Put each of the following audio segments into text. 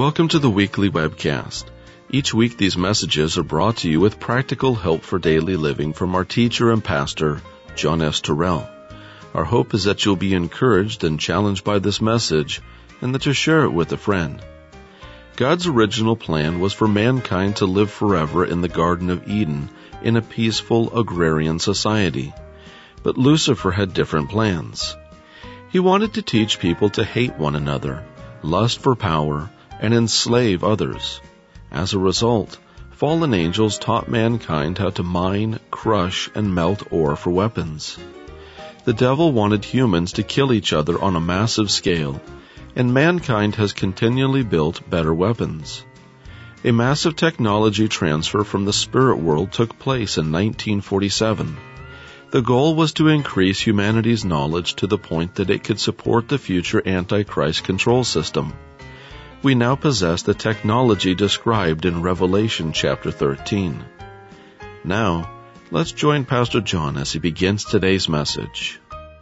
Welcome to the weekly webcast. Each week these messages are brought to you with practical help for daily living from our teacher and pastor, John S. Terrell. Our hope is that you'll be encouraged and challenged by this message and that you'll share it with a friend. God's original plan was for mankind to live forever in the Garden of Eden in a peaceful agrarian society. But Lucifer had different plans. He wanted to teach people to hate one another, lust for power, and enslave others. As a result, fallen angels taught mankind how to mine, crush, and melt ore for weapons. The devil wanted humans to kill each other on a massive scale, and mankind has continually built better weapons. A massive technology transfer from the spirit world took place in 1947. The goal was to increase humanity's knowledge to the point that it could support the future Antichrist control system. We now possess the technology described in Revelation chapter 13. Now, let's join Pastor John as he begins today's message.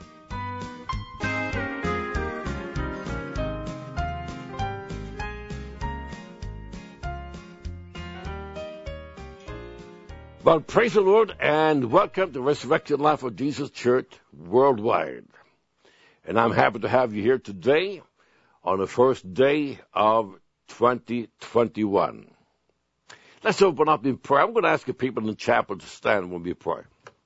Well, praise the Lord, and welcome to Resurrection Life of Jesus Church Worldwide. And I'm happy to have you here today on the first day of 2021. Let's open up in prayer. I'm going to ask the people in the chapel to stand when we pray.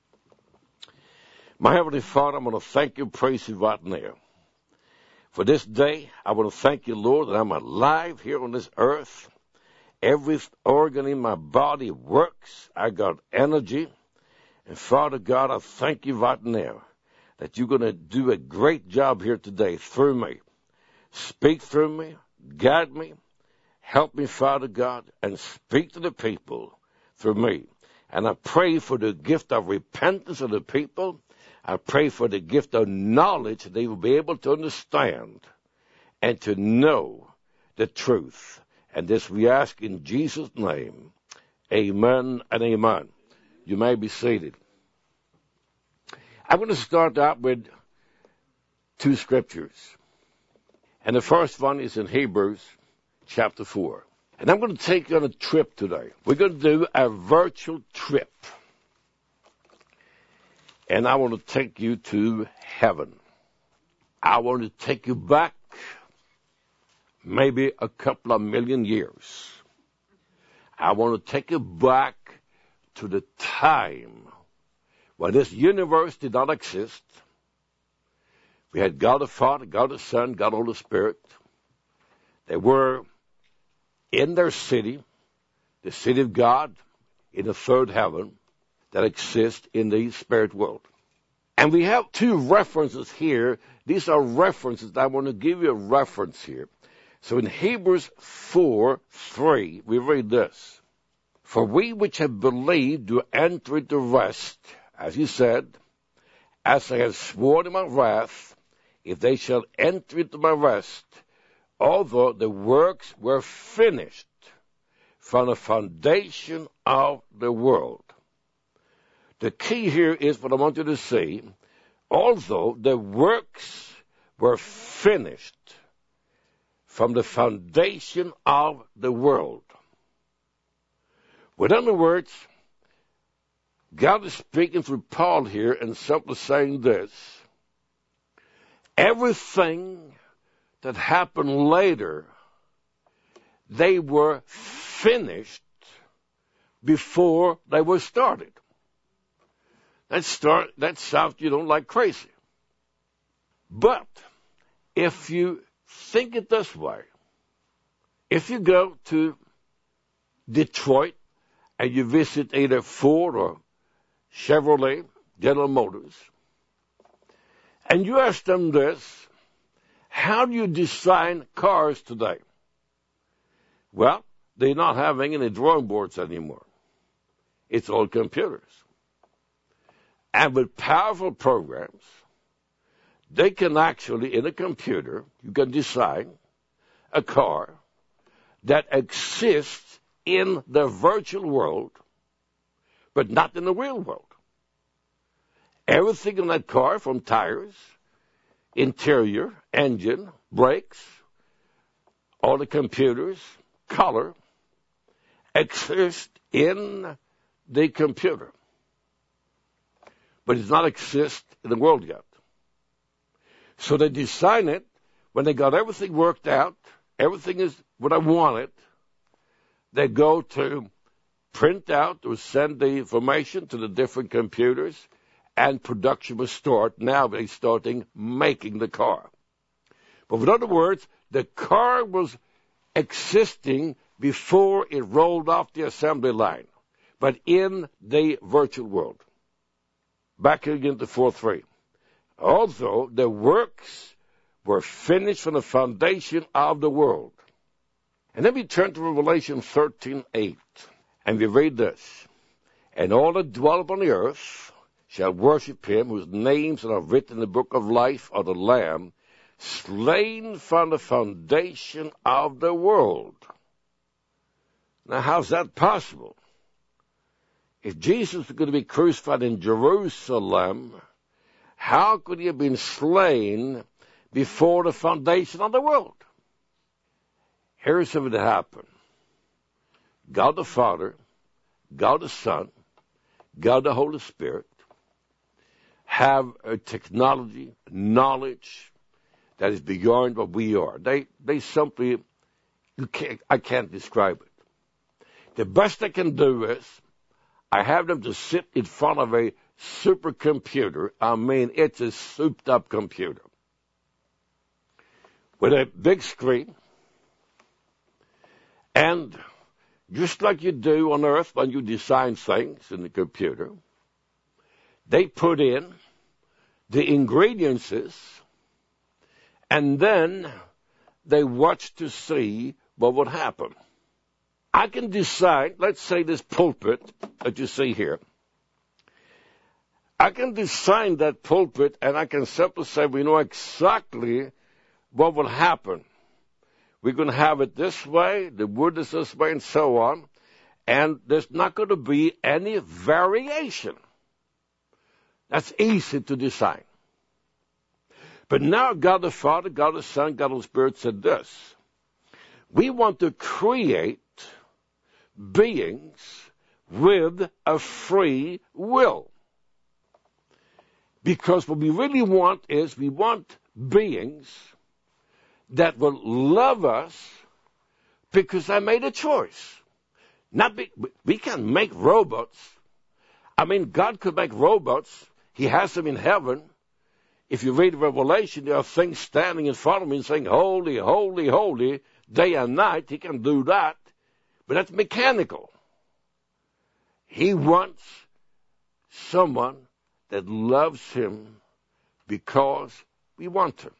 My Heavenly Father, I'm going to thank you and praise you right now. For this day, I want to thank you, Lord, that I'm alive here on this earth. Every organ in my body works. I got energy. And Father God, I thank you right now that you're going to do a great job here today through me. Speak through me, guide me, help me, Father God, and speak to the people through me. And I pray for the gift of repentance of the people. I pray for the gift of knowledge that they will be able to understand and to know the truth. And this we ask in Jesus' name. Amen and amen. You may be seated. I'm going to start out with two scriptures. And the first one is in Hebrews chapter 4. And I'm going to take you on a trip today. We're going to do a virtual trip. And I want to take you to heaven. I want to take you back maybe a couple of million years. I want to take you back to the time when this universe did not exist. We had God the Father, God the Son, God the Holy Spirit. They were in their city, the city of God, in the third heaven that exists in the spirit world. And we have two references here. These are references. I want to give you a reference here. So in Hebrews 4:3, we read this. For we which have believed do enter into rest, as he said, as I have sworn in my wrath, if they shall enter into my rest, although the works were finished from the foundation of the world. The key here is what I want you to see. Although the works were finished from the foundation of the world. In other words, God is speaking through Paul here and simply saying this. Everything that happened later, they were finished before they were started. That sounds you don't like crazy. But if you think it this way, if you go to Detroit and you visit either Ford or Chevrolet, General Motors, and you ask them this, how do you design cars today? Well, they're not having any drawing boards anymore. It's all computers. And with powerful programs, they can actually, in a computer, you can design a car that exists in the virtual world, but not in the real world. Everything in that car, from tires, interior, engine, brakes, all the computers, color, exist in the computer. But it does not exist in the world yet. So they design it when they got everything worked out, everything is what I wanted, they go to print out or send the information to the different computers, and production was started. Now they're starting making the car. But in other words, the car was existing before it rolled off the assembly line, but in the virtual world. Back again to 4:3. Although the works were finished from the foundation of the world. And then we turn to Revelation 13:8, and we read this. And all that dwell upon the earth shall worship him, whose names are written in the book of life of the Lamb, slain from the foundation of the world. Now, how's that possible? If Jesus was going to be crucified in Jerusalem, how could he have been slain before the foundation of the world? Here's what happened. God the Father, God the Son, God the Holy Spirit have a technology, knowledge that is beyond what we are. They simply, I can't describe it. The best I can do is I have them to sit in front of a supercomputer. I mean, it's a souped-up computer with a big screen. And just like you do on Earth when you design things in the computer, they put in the ingredients, and then they watch to see what would happen. I can decide, let's say this pulpit that you see here. I can design that pulpit, and I can simply say we know exactly what will happen. We're going to have it this way, the wood is this way, and so on. And there's not going to be any variation. That's easy to design. But now God the Father, God the Son, God the Spirit said this. We want to create beings with a free will. Because what we really want is we want beings that will love us because I made a choice. We can make robots. I mean, God could make robots. He has them in heaven. If you read Revelation, there are things standing in front of me and saying, holy, holy, holy, day and night. He can do that. But that's mechanical. He wants someone that loves him because we want him.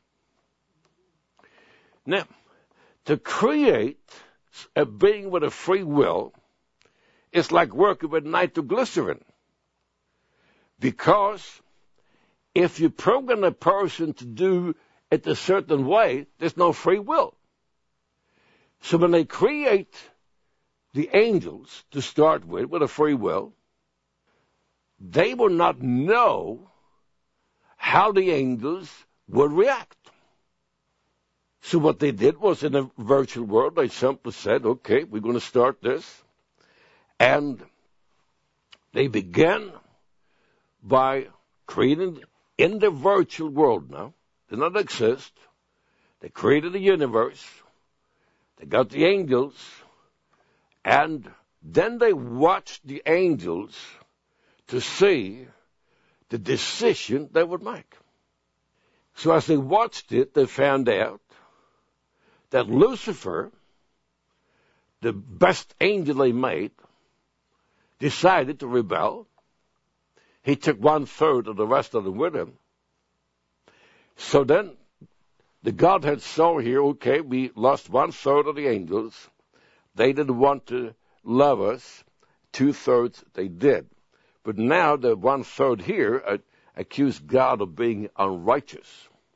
Now, to create a being with a free will is like working with nitroglycerin. Because if you program a person to do it a certain way, there's no free will. So when they create the angels to start with a free will, they will not know how the angels would react. So what they did was, in a virtual world, they simply said, okay, we're going to start this. And they began by creating, in the virtual world now, did not exist. They created the universe. They got the angels. And then they watched the angels to see the decision they would make. So as they watched it, they found out that Lucifer, the best angel they made, decided to rebel. He took 1/3 of the rest of them with him. So then the Godhead saw here, okay, we lost 1/3 of the angels. They didn't want to love us. 2/3 they did. But now the 1/3 here accused God of being unrighteous.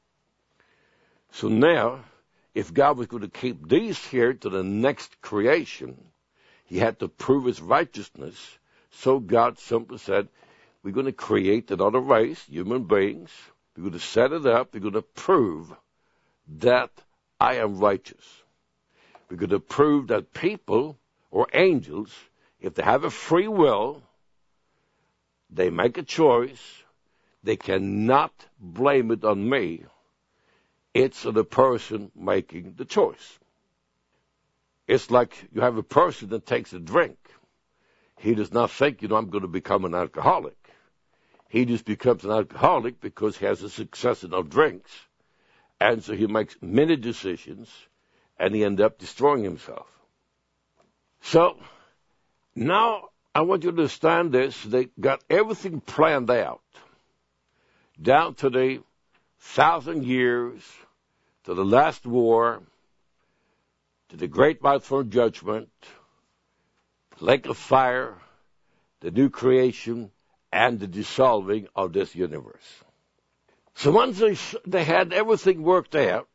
So now, if God was going to keep these here to the next creation, he had to prove his righteousness. So God simply said, we're going to create another race, human beings. We're going to set it up. We're going to prove that I am righteous. We're going to prove that people or angels, if they have a free will, they make a choice, they cannot blame it on me. It's on the person making the choice. It's like you have a person that takes a drink. He does not think, I'm going to become an alcoholic. He just becomes an alcoholic because he has a succession of drinks. And so he makes many decisions, and he ends up destroying himself. So, now I want you to understand this. They got everything planned out, down to the 1,000 years, to the last war, to the great white throne judgment, lake of fire, the new creation, and the dissolving of this universe. So once they had everything worked out,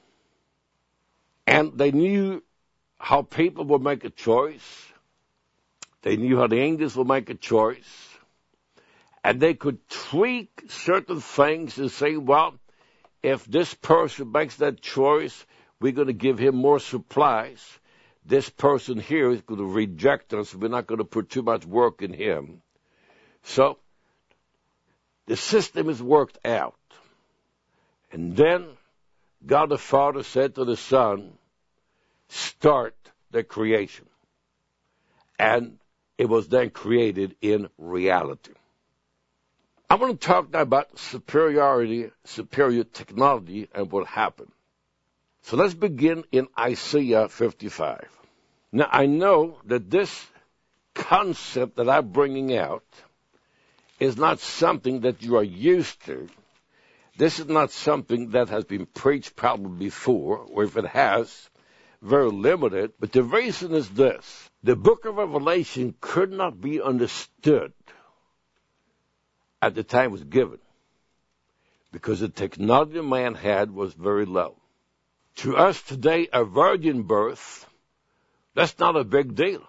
and they knew how people would make a choice, they knew how the angels would make a choice, and they could tweak certain things and say, well, if this person makes that choice, we're going to give him more supplies. This person here is going to reject us. We're not going to put too much work in him. So the system is worked out. And then God the Father said to the Son, start the creation. And it was then created in reality. I want to talk now about superior technology and what happened. So let's begin in Isaiah 55. Now, I know that this concept that I'm bringing out is not something that you are used to. This is not something that has been preached probably before, or if it has, very limited. But the reason is this. The book of Revelation could not be understood at the time it was given, because the technology man had was very low. To us today, a virgin birth, that's not a big deal.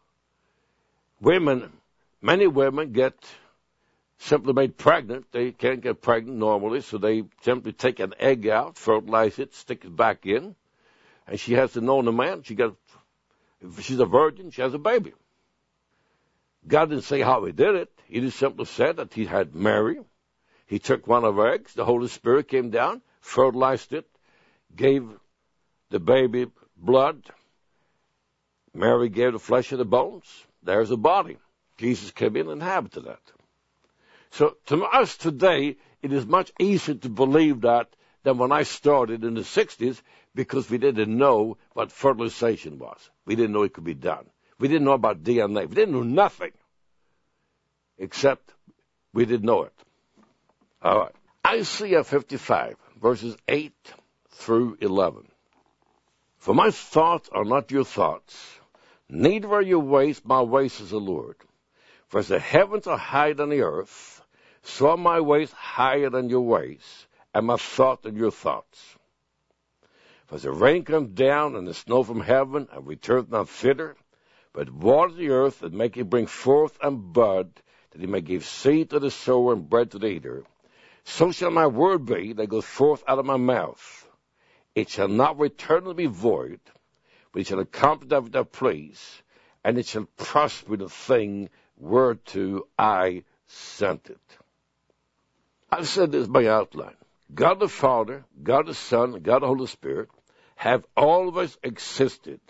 Many women get simply made pregnant. They can't get pregnant normally, so they simply take an egg out, fertilize it, stick it back in, and she has to know the man. If she's a virgin, she has a baby. God didn't say how he did it. He just simply said that he had Mary. He took one of her eggs. The Holy Spirit came down, fertilized it, gave the baby blood. Mary gave the flesh and the bones. There's a body. Jesus came in and inhabited that. So to us today, it is much easier to believe that than when I started in the 60s, because we didn't know what fertilization was. We didn't know it could be done. We didn't know about DNA. We didn't know nothing, except we didn't know it. All right. Isaiah 55, verses 8 through 11. For my thoughts are not your thoughts, neither are your ways my ways, says the Lord. For as the heavens are higher than the earth, so are my ways higher than your ways, and my thoughts than your thoughts. For as the rain comes down and the snow from heaven, and returns not thither, but waters the earth and make it bring forth and bud, that he may give seed to the sower and bread to the eater, so shall my word be that goes forth out of my mouth. It shall not return to me void, but it shall accomplish that which I please, and it shall prosper the thing whereto I sent it. I've said this by outline. God the Father, God the Son, God the Holy Spirit have always existed.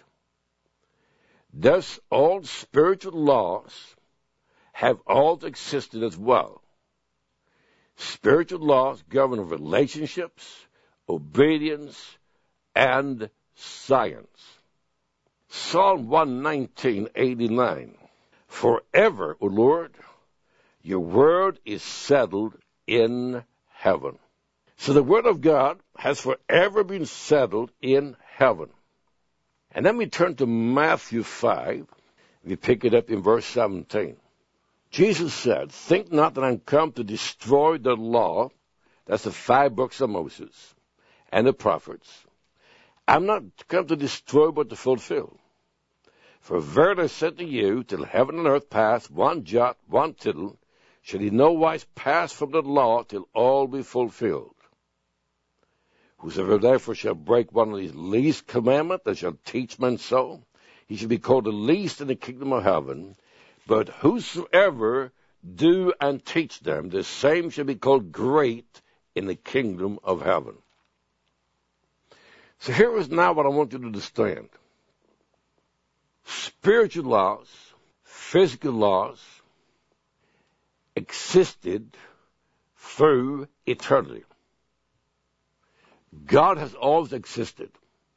Thus, all spiritual laws have always existed as well. Spiritual laws govern relationships, obedience, and science. Psalm 119:89. Forever, O Lord, your word is settled in heaven. So the word of God has forever been settled in heaven. And then we turn to Matthew 5. We pick it up in verse 17. Jesus said, think not that I'm come to destroy the law, that's the 5 books of Moses, and the prophets. I'm not come to destroy but to fulfill. For verily I said to you, till heaven and earth pass, one jot, one tittle, shall he no wise pass from the law till all be fulfilled. Whosoever therefore shall break one of these least commandments, that shall teach men so, he shall be called the least in the kingdom of heaven. But whosoever do and teach them, the same shall be called great in the kingdom of heaven. So here is now what I want you to understand. Spiritual laws, physical laws, existed through eternity. God has always existed.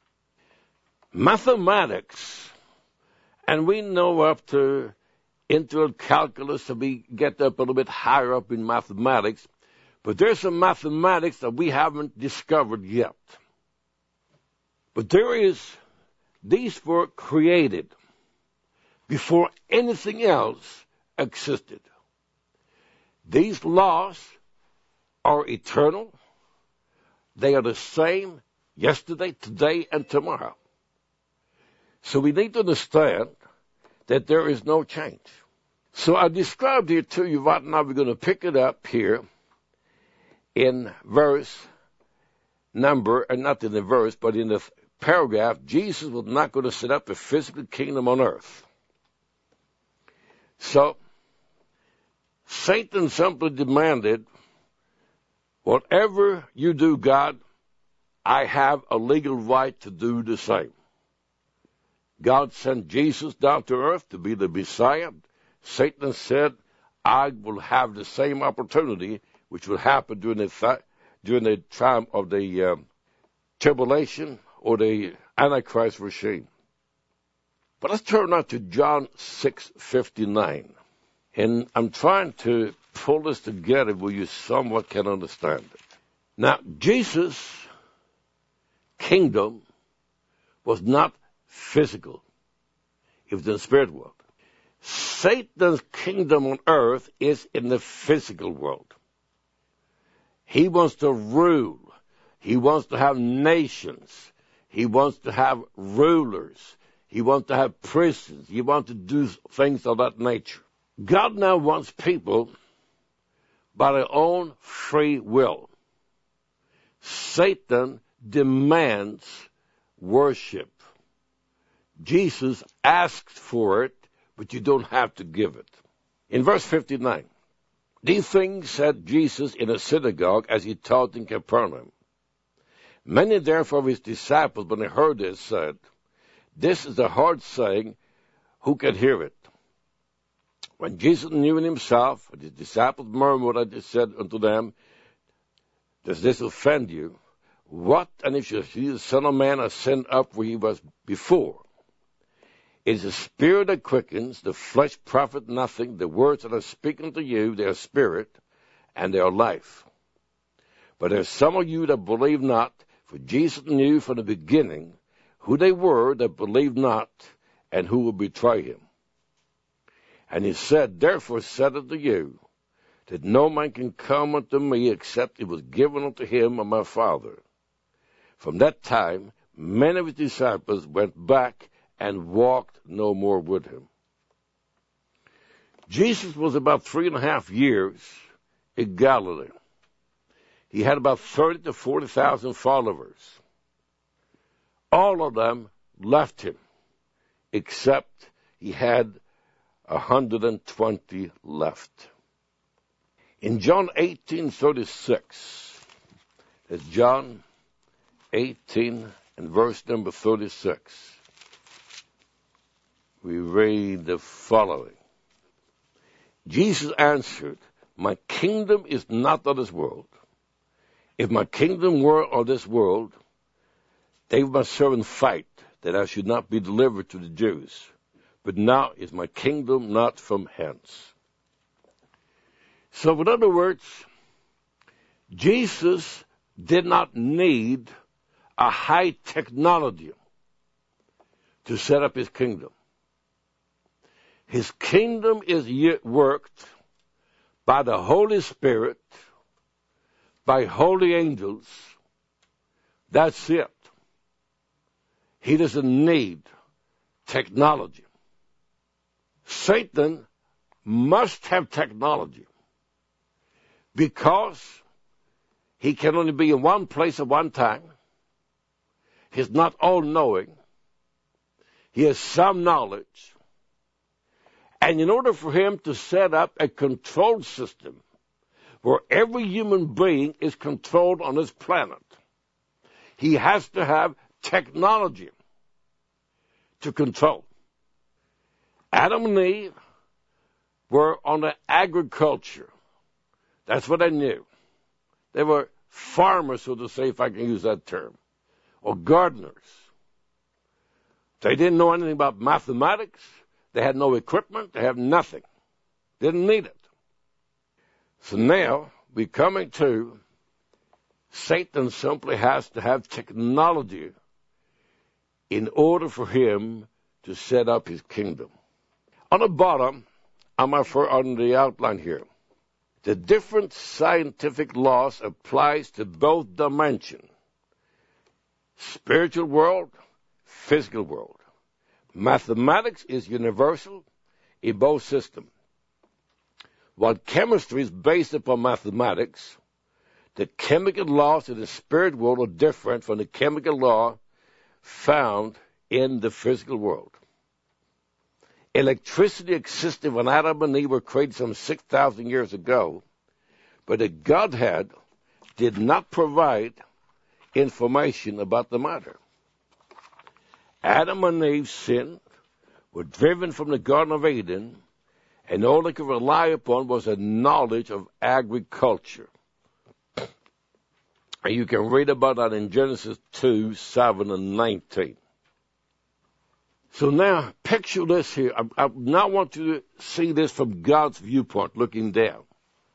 Mathematics, and we know up to integral calculus, so we get up a little bit higher up in mathematics, but there's some mathematics that we haven't discovered yet. But these were created before anything else existed. These laws are eternal. They are the same yesterday, today, and tomorrow. So we need to understand that there is no change. So I described here to you right now. We're going to pick it up here in verse number, and not in the verse, but in the paragraph. Jesus was not going to set up a physical kingdom on earth. So Satan simply demanded, whatever you do, God, I have a legal right to do the same. God sent Jesus down to earth to be the Messiah. Satan said, I will have the same opportunity, which will happen during the time of the tribulation or the Antichrist regime. But let's turn now to John 6:59. And I'm trying to pull this together where you somewhat can understand it. Now, Jesus' kingdom was not physical. It was in the spirit world. Satan's kingdom on earth is in the physical world. He wants to rule. He wants to have nations. He wants to have rulers. He wants to have prisons. He wants to do things of that nature. God now wants people by their own free will. Satan demands worship. Jesus asked for it, but you don't have to give it. In verse 59, these things said Jesus in a synagogue as he taught in Capernaum. Many therefore of his disciples, when they heard this, said, this is a hard saying, who can hear it? When Jesus knew in himself, and his disciples murmured, and he said unto them, does this offend you? What, and if you see the Son of Man ascend up where he was before? It is the Spirit that quickens, the flesh profit nothing. The words that I speak unto you, they are spirit, and they are life. But there are some of you that believe not, for Jesus knew from the beginning who they were that believed not, and who would betray him. And he said, therefore said unto you, that no man can come unto me except it was given unto him of my Father. From that time, many of his disciples went back and walked no more with him. Jesus was about 3.5 years in Galilee. He had about 30 to 40,000 followers. All of them left him, except he had 120 left. In John 18:36, that's John 18 and verse number 36, we read the following. Jesus answered, my kingdom is not of this world. If my kingdom were of this world, they must serve and fight, that I should not be delivered to the Jews. But now is my kingdom not from hence. So in other words, Jesus did not need a high technology to set up his kingdom. His kingdom is worked by the Holy Spirit, by holy angels. That's it. He doesn't need technology. Satan must have technology because he can only be in one place at one time. He's not all-knowing. He has some knowledge. And in order for him to set up a control system where every human being is controlled on this planet, he has to have technology to control. Adam and Eve were on the agriculture. That's what they knew. They were farmers, so to say, if I can use that term, or gardeners. They didn't know anything about mathematics. They had no equipment. They had nothing. Didn't need it. So now we're coming to Satan simply has to have technology in order for him to set up his kingdom. On the bottom, on the outline here, the different scientific laws applies to both dimensions, spiritual world, physical world. Mathematics is universal in both systems. While chemistry is based upon mathematics, the chemical laws in the spirit world are different from the chemical law found in the physical world. Electricity existed when Adam and Eve were created some 6,000 years ago, but the Godhead did not provide information about the matter. Adam and Eve sinned, were driven from the Garden of Eden, and all they could rely upon was a knowledge of agriculture. And you can read about that in Genesis 2, 7, and 19. So now, picture this here. I now want you to see this from God's viewpoint, looking down.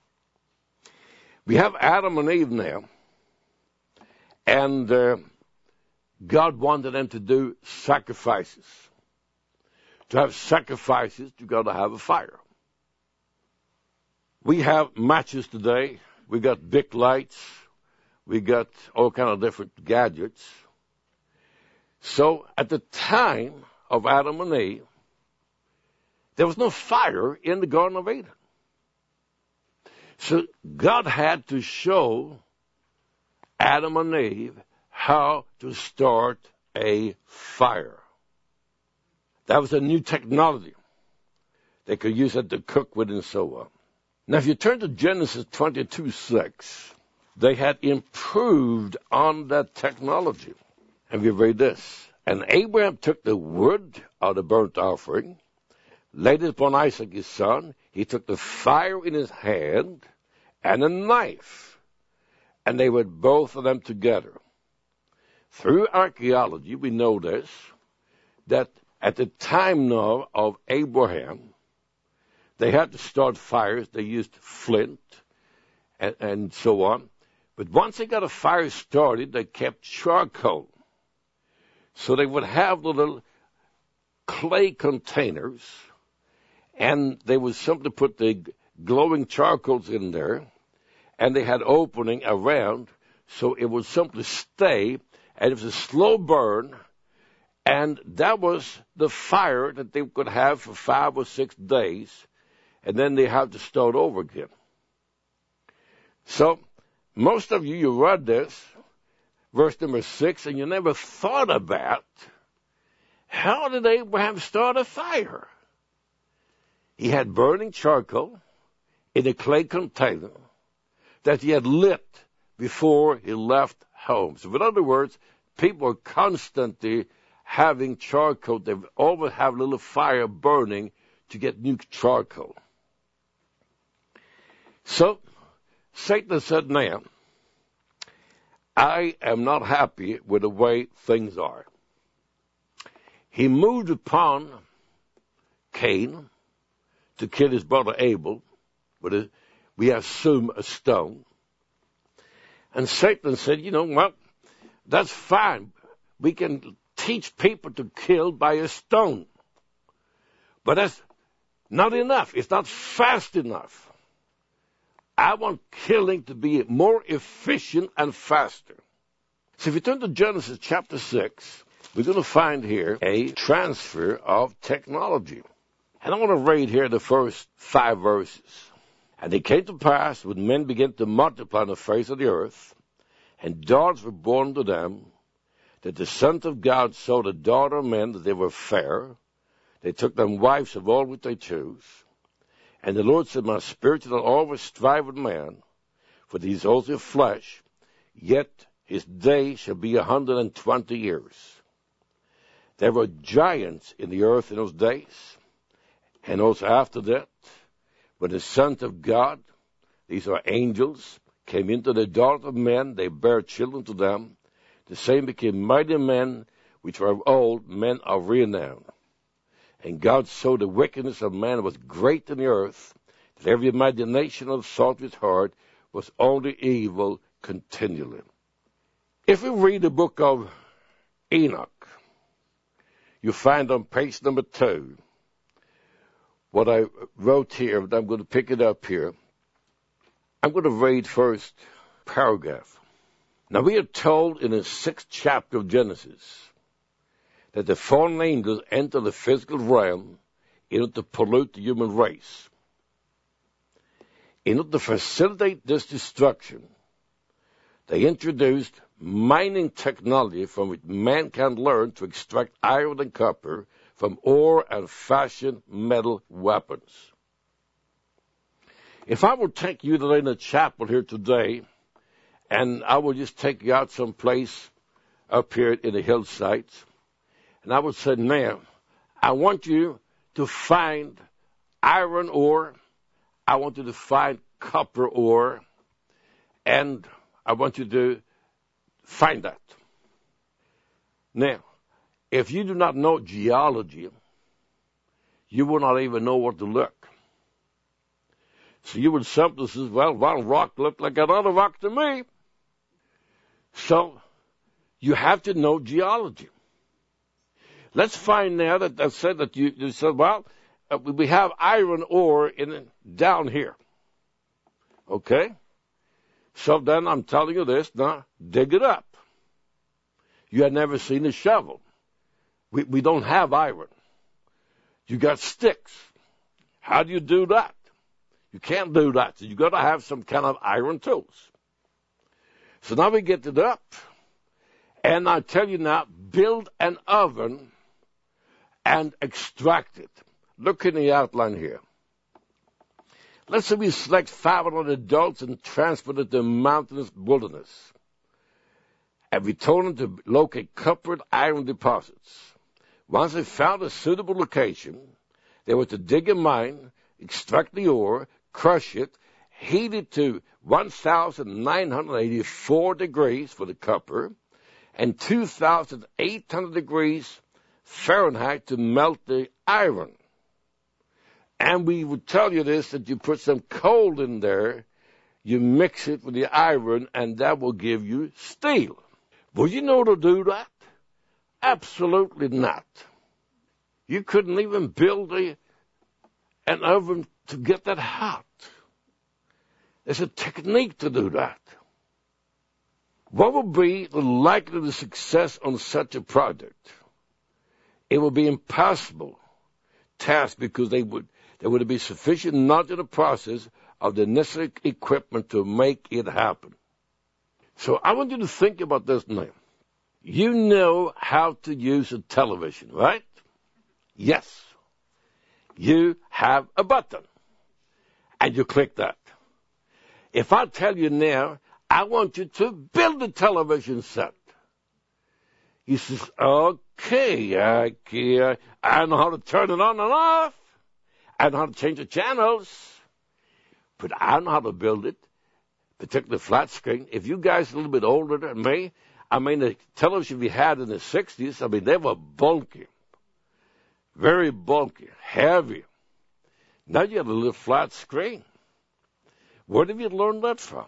We have Adam and Eve now, and God wanted them to do sacrifices. To have sacrifices, you've got to have a fire. We have matches today. We got big lights. We got all kind of different gadgets. So at the time of Adam and Eve, there was no fire in the Garden of Eden. So God had to show Adam and Eve how to start a fire. That was a new technology. They could use it to cook with and so on. Now, if you turn to Genesis 22:6, they had improved on that technology. And we read this. And Abraham took the wood of the burnt offering, laid it upon Isaac his son. He took the fire in his hand and a knife, and they went both of them together. Through archaeology, we know this, that at the time now of Abraham, they had to start fires. They used flint and so on. But once they got a fire started, they kept charcoal. So they would have little clay containers, and they would simply put the glowing charcoals in there, and they had opening around, so it would simply stay, and it was a slow burn, and that was the fire that they could have for 5 or 6 days, and then they had to start over again. So most of you read this, verse number 6, and you never thought about how did Abraham start a fire? He had burning charcoal in a clay container that he had lit before he left home. So in other words, people are constantly having charcoal. They always have a little fire burning to get new charcoal. So Satan said, now, I am not happy with the way things are. He moved upon Cain to kill his brother Abel, but we assume a stone. And Satan said, well, that's fine. We can teach people to kill by a stone. But that's not enough. It's not fast enough. I want killing to be more efficient and faster. So if you turn to Genesis chapter 6, we're going to find here a transfer of technology. And I want to read here the first 5 verses. And it came to pass when men began to multiply on the face of the earth, and daughters were born to them, that the sons of God saw the daughter of men, that they were fair. They took them wives of all which they chose. And the Lord said, my spirit shall always strive with man, for he is also flesh, yet his day shall be 120 years. There were giants in the earth in those days, and also after that, when the sons of God, these are angels, came into the daughter of men, they bare children to them. The same became mighty men, which were of old, men of renown. And God saw the wickedness of man was great in the earth, that every imagination of thought of his heart was only evil continually. If we read the book of Enoch, you find on page number 2 what I wrote here, but I'm going to pick it up here. I'm going to read first paragraph. Now we are told in the 6th chapter of Genesis that the fallen angels enter the physical realm in order to pollute the human race. In order to facilitate this destruction, they introduced mining technology from which man can learn to extract iron and copper from ore and fashion metal weapons. If I will take you to the chapel here today, and I will just take you out someplace up here in the hillsides, and I would say, now, I want you to find iron ore, I want you to find copper ore, and I want you to find that. Now, if you do not know geology, you will not even know where to look. So you would simply say, well, one rock looked like another rock to me. So you have to know geology. Let's find now that I said that you said, well, we have iron ore down here. Okay? So then I'm telling you this, now dig it up. You had never seen a shovel. We don't have iron. You got sticks. How do you do that? You can't do that. So you got to have some kind of iron tools. So now we get it up. And I tell you now, build an oven and extract it. Look in the outline here. Let's say we select 500 adults and transport it to a mountainous wilderness. And we told them to locate copper and iron deposits. Once they found a suitable location, they were to dig a mine, extract the ore, crush it, heat it to 1,984 degrees for the copper, and 2,800 degrees Fahrenheit to melt the iron. And we would tell you this, that you put some coal in there, you mix it with the iron, and that will give you steel. Would you know to do that? Absolutely not. You couldn't even build an oven to get that hot. There's a technique to do that. What would be the likelihood of success on such a project? It would be impossible task because there would be sufficient knowledge in the process of the necessary equipment to make it happen. So I want you to think about this now. You know how to use a television, right? Yes. You have a button, and you click that. If I tell you now, I want you to build a television set. He says, okay, I know how to turn it on and off. I know how to change the channels. But I don't know how to build it, particularly flat screen. If you guys are a little bit older than me, the television we had in the 60s, they were bulky. Very bulky, heavy. Now you have a little flat screen. Where did you learn that from?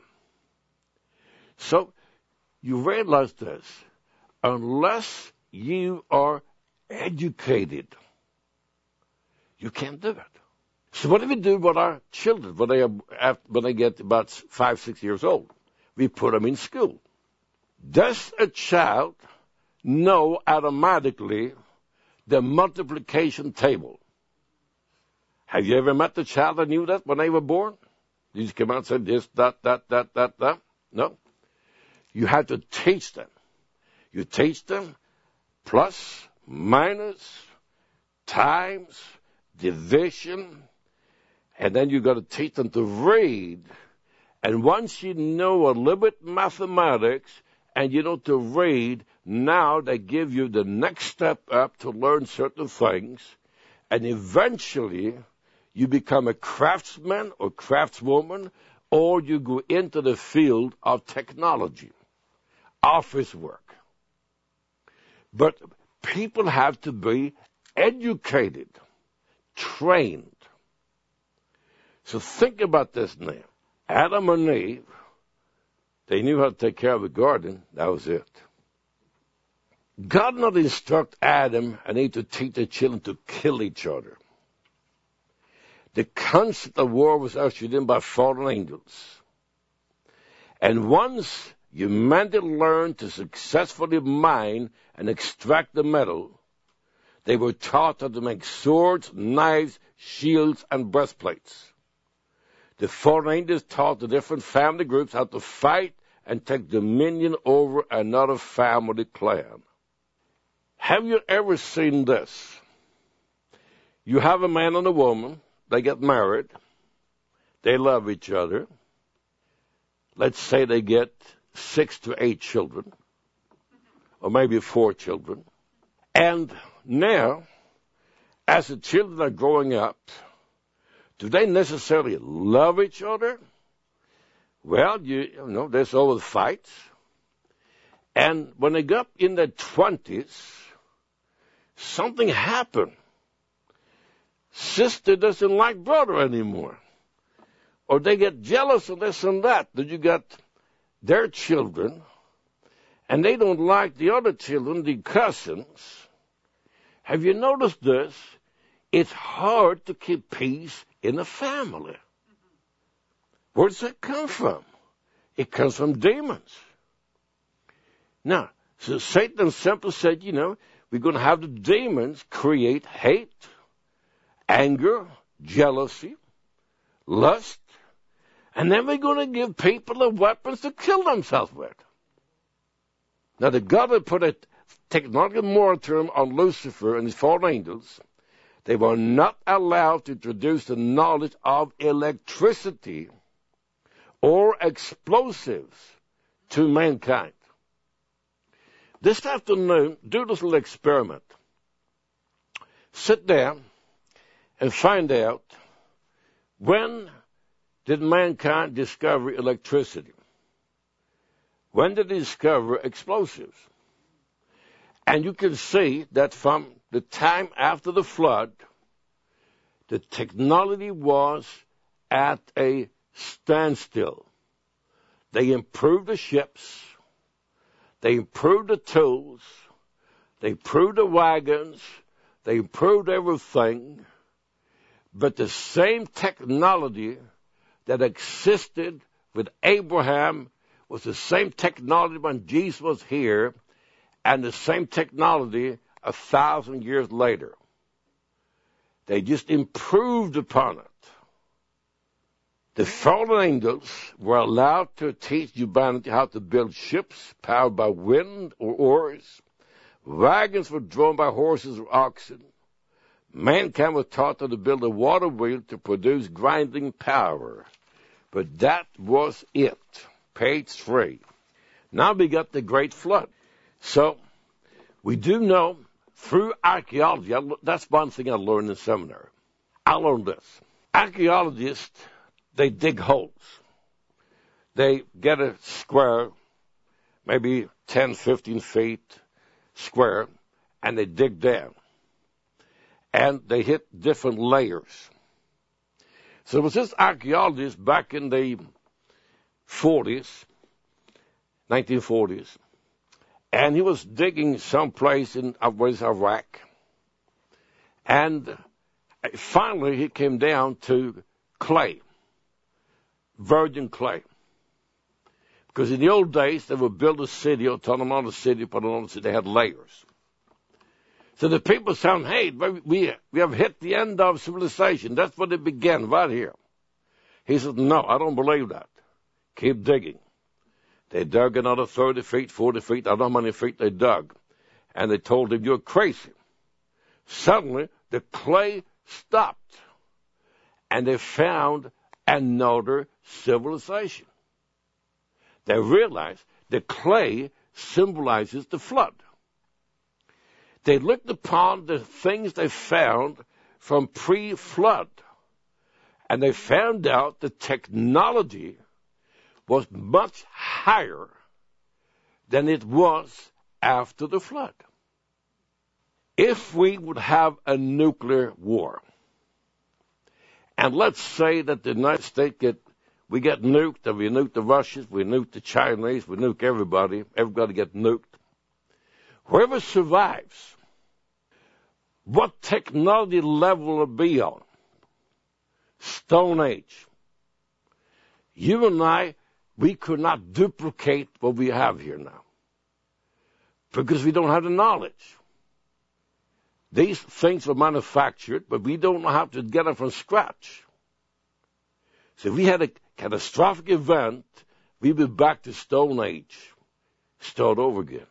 So you realize this. Unless you are educated, you can't do it. So what do we do with our children when they get about 5-6 years old? We put them in school. Does a child know automatically the multiplication table? Have you ever met a child that knew that when they were born? You just come out and say this, that. No. You have to teach them. You teach them plus, minus, times, division, and then you got to teach them to read. And once you know a little bit mathematics and you know to read, now they give you the next step up to learn certain things, and eventually you become a craftsman or craftswoman, or you go into the field of technology, office work. But people have to be educated, trained. So think about this now. Adam and Eve, they knew how to take care of the garden. That was it. God not instruct Adam and Eve to teach their children to kill each other. The concept of war was ushered in by fallen angels. And once humanity learned to successfully mine and extract the metal, they were taught how to make swords, knives, shields, and breastplates. The fallen angels taught the different family groups how to fight and take dominion over another family clan. Have you ever seen this? You have a man and a woman, they get married, they love each other. Let's say they get 6 to 8 children, or maybe 4 children. And now, as the children are growing up, do they necessarily love each other? Well, you know, there's always fights. And when they got in their 20s, something happened. Sister doesn't like brother anymore. Or they get jealous of this and that. That you got their children, and they don't like the other children, the cousins. Have you noticed this? It's hard to keep peace in a family. Where does that come from? It comes from demons. Now, so Satan simply said, you know, we're going to have the demons create hate, anger, jealousy, lust, and then we're going to give people the weapons to kill themselves with. Now, the God had put a technological moratorium on Lucifer and his fallen angels. They were not allowed to introduce the knowledge of electricity or explosives to mankind. This afternoon, do this little experiment. Sit down and find out, when did mankind discover electricity? When did they discover explosives? And you can see that from the time after the flood, the technology was at a standstill. They improved the ships, they improved the tools, they improved the wagons, they improved everything, but the same technology that existed with Abraham was the same technology when Jesus was here, and the same technology 1,000 years later. They just improved upon it. The fallen angels were allowed to teach humanity how to build ships powered by wind or oars. Wagons were drawn by horses or oxen. Mankind was taught how to build a water wheel to produce grinding power. But that was it. Page 3. Now we got the Great Flood. So we do know through archaeology, that's one thing I learned in seminary. I learned this. Archaeologists, they dig holes. They get a square, maybe 10, 15 feet square, and they dig down. And they hit different layers. So there was this archaeologist back in the 1940s, and he was digging someplace in Iraq. And finally he came down to clay, virgin clay. Because in the old days, they would build a city, or turn them on a city, put them on a city, they had layers. So the people said, hey, we have hit the end of civilization. That's where it began, right here. He said, no, I don't believe that. Keep digging. They dug another 30 feet, 40 feet, I don't know how many feet they dug. And they told him, you're crazy. Suddenly, the clay stopped. And they found another civilization. They realized the clay symbolizes the flood. They looked upon the things they found from pre-flood, and they found out the technology was much higher than it was after the flood. If we would have a nuclear war, and let's say that the United States we get nuked, and we nuke the Russians, we nuke the Chinese, we nuke everybody gets nuked. Whoever survives, what technology level will it be on? Stone Age. You and I, we could not duplicate what we have here now because we don't have the knowledge. These things were manufactured, but we don't know how to get them from scratch. So if we had a catastrophic event, we'd be back to Stone Age, start over again.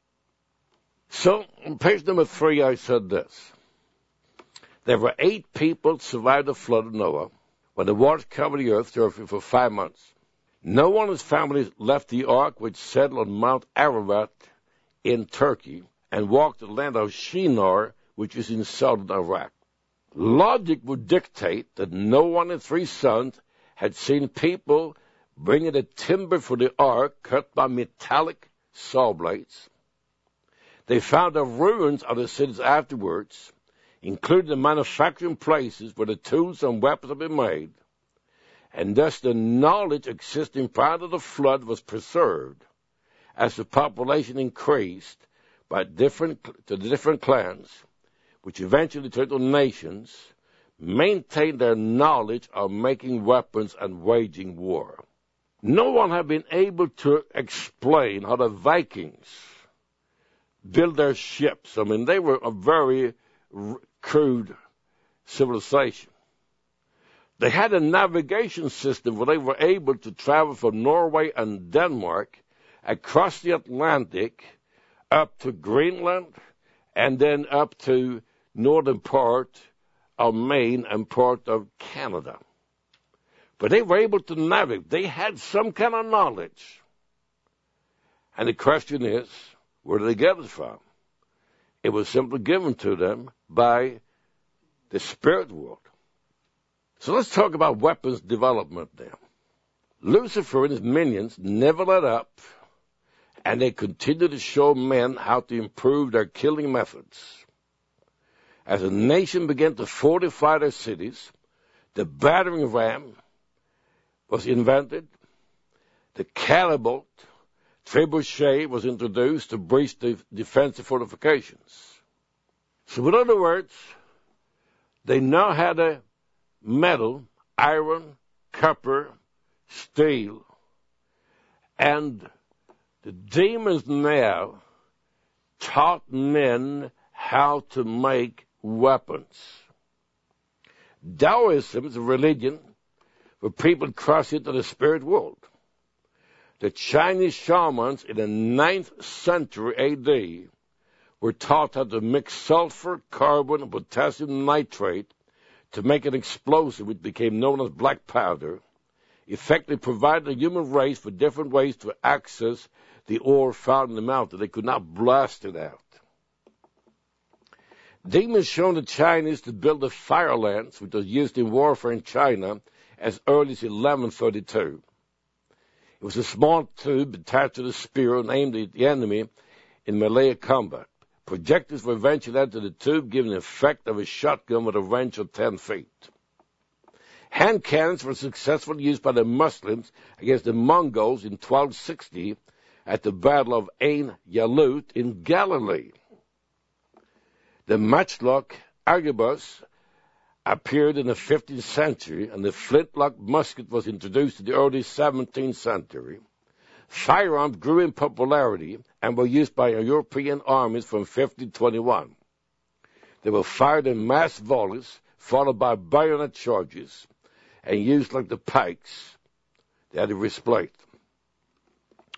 So on page number 3, I said this. There were 8 people survived the flood of Noah when the waters covered the earth for 5 months. No one of his family left the ark, which settled on Mount Ararat in Turkey, and walked the land of Shinar, which is in southern Iraq. Logic would dictate that no one of 3 sons had seen people bringing the timber for the ark cut by metallic saw blades. They found the ruins of the cities afterwards, including the manufacturing places where the tools and weapons had been made, and thus the knowledge existing prior to the flood was preserved as the population increased to the different clans, which eventually turned to nations, maintained their knowledge of making weapons and waging war. No one had been able to explain how the Vikings built their ships. I mean, they were a very crude civilization. They had a navigation system where they were able to travel from Norway and Denmark across the Atlantic up to Greenland and then up to northern part of Maine and part of Canada. But they were able to navigate. They had some kind of knowledge. And the question is, where did they get it from? It was simply given to them by the spirit world. So let's talk about weapons development now. Lucifer and his minions never let up, and they continued to show men how to improve their killing methods. As a nation began to fortify their cities, the battering ram was invented, the catapult, trebuchet was introduced to breach the defensive fortifications. So in other words, they now had a metal, iron, copper, steel, and the demons now taught men how to make weapons. Taoism is a religion where people cross into the spirit world. The Chinese shamans in the 9th century A.D. were taught how to mix sulfur, carbon, and potassium nitrate to make an explosive which became known as black powder, effectively provided the human race with different ways to access the ore found in the mountain. They could not blast it out. Demons shown the Chinese to build a fire lance, which was used in warfare in China as early as 1132. It was a small tube attached to the spear and aimed at the enemy in melee combat. Projectiles were eventually added to the tube, giving the effect of a shotgun with a range of 10 feet. Hand cannons were successfully used by the Muslims against the Mongols in 1260 at the Battle of Ain Jalut in Galilee. The matchlock arquebus appeared in the 15th century, and the flintlock musket was introduced in the early 17th century. Firearms grew in popularity and were used by European armies from 1521. They were fired in mass volleys, followed by bayonet charges, and used like the pikes. They had a wristplate.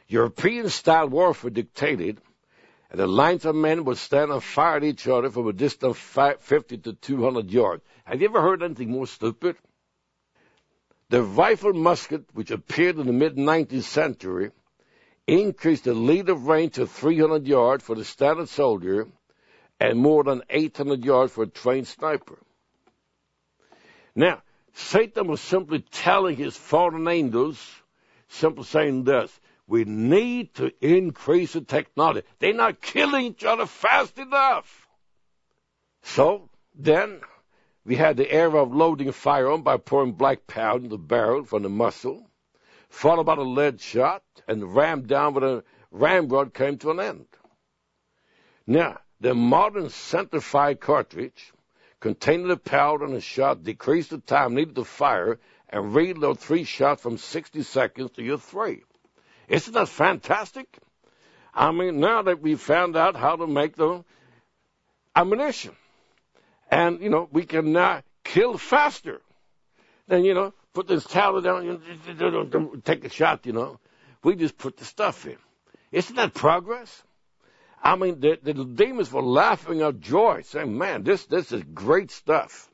European-style warfare dictated, and the lines of men would stand and fire at each other from a distance of 50 to 200 yards. Have you ever heard anything more stupid? The rifle musket, which appeared in the mid-19th century, increased the lead of range to 300 yards for the standard soldier and more than 800 yards for a trained sniper. Now, Satan was simply telling his fallen angels, simply saying this: we need to increase the technology. They're not killing each other fast enough. So then we had the era of loading a firearm by pouring black powder in the barrel from the muzzle, followed by the lead shot, and the ram down with a ramrod came to an end. Now, the modern center-fire cartridge containing the powder and the shot decreased the time needed to fire and reload 3 shots from 60 seconds to your 3. Isn't that fantastic? I mean, now that we found out how to make the ammunition, and, we can now kill faster. Then, put this towel down, take a shot, We just put the stuff in. Isn't that progress? I mean, the demons were laughing out joy, saying, man, this is great stuff.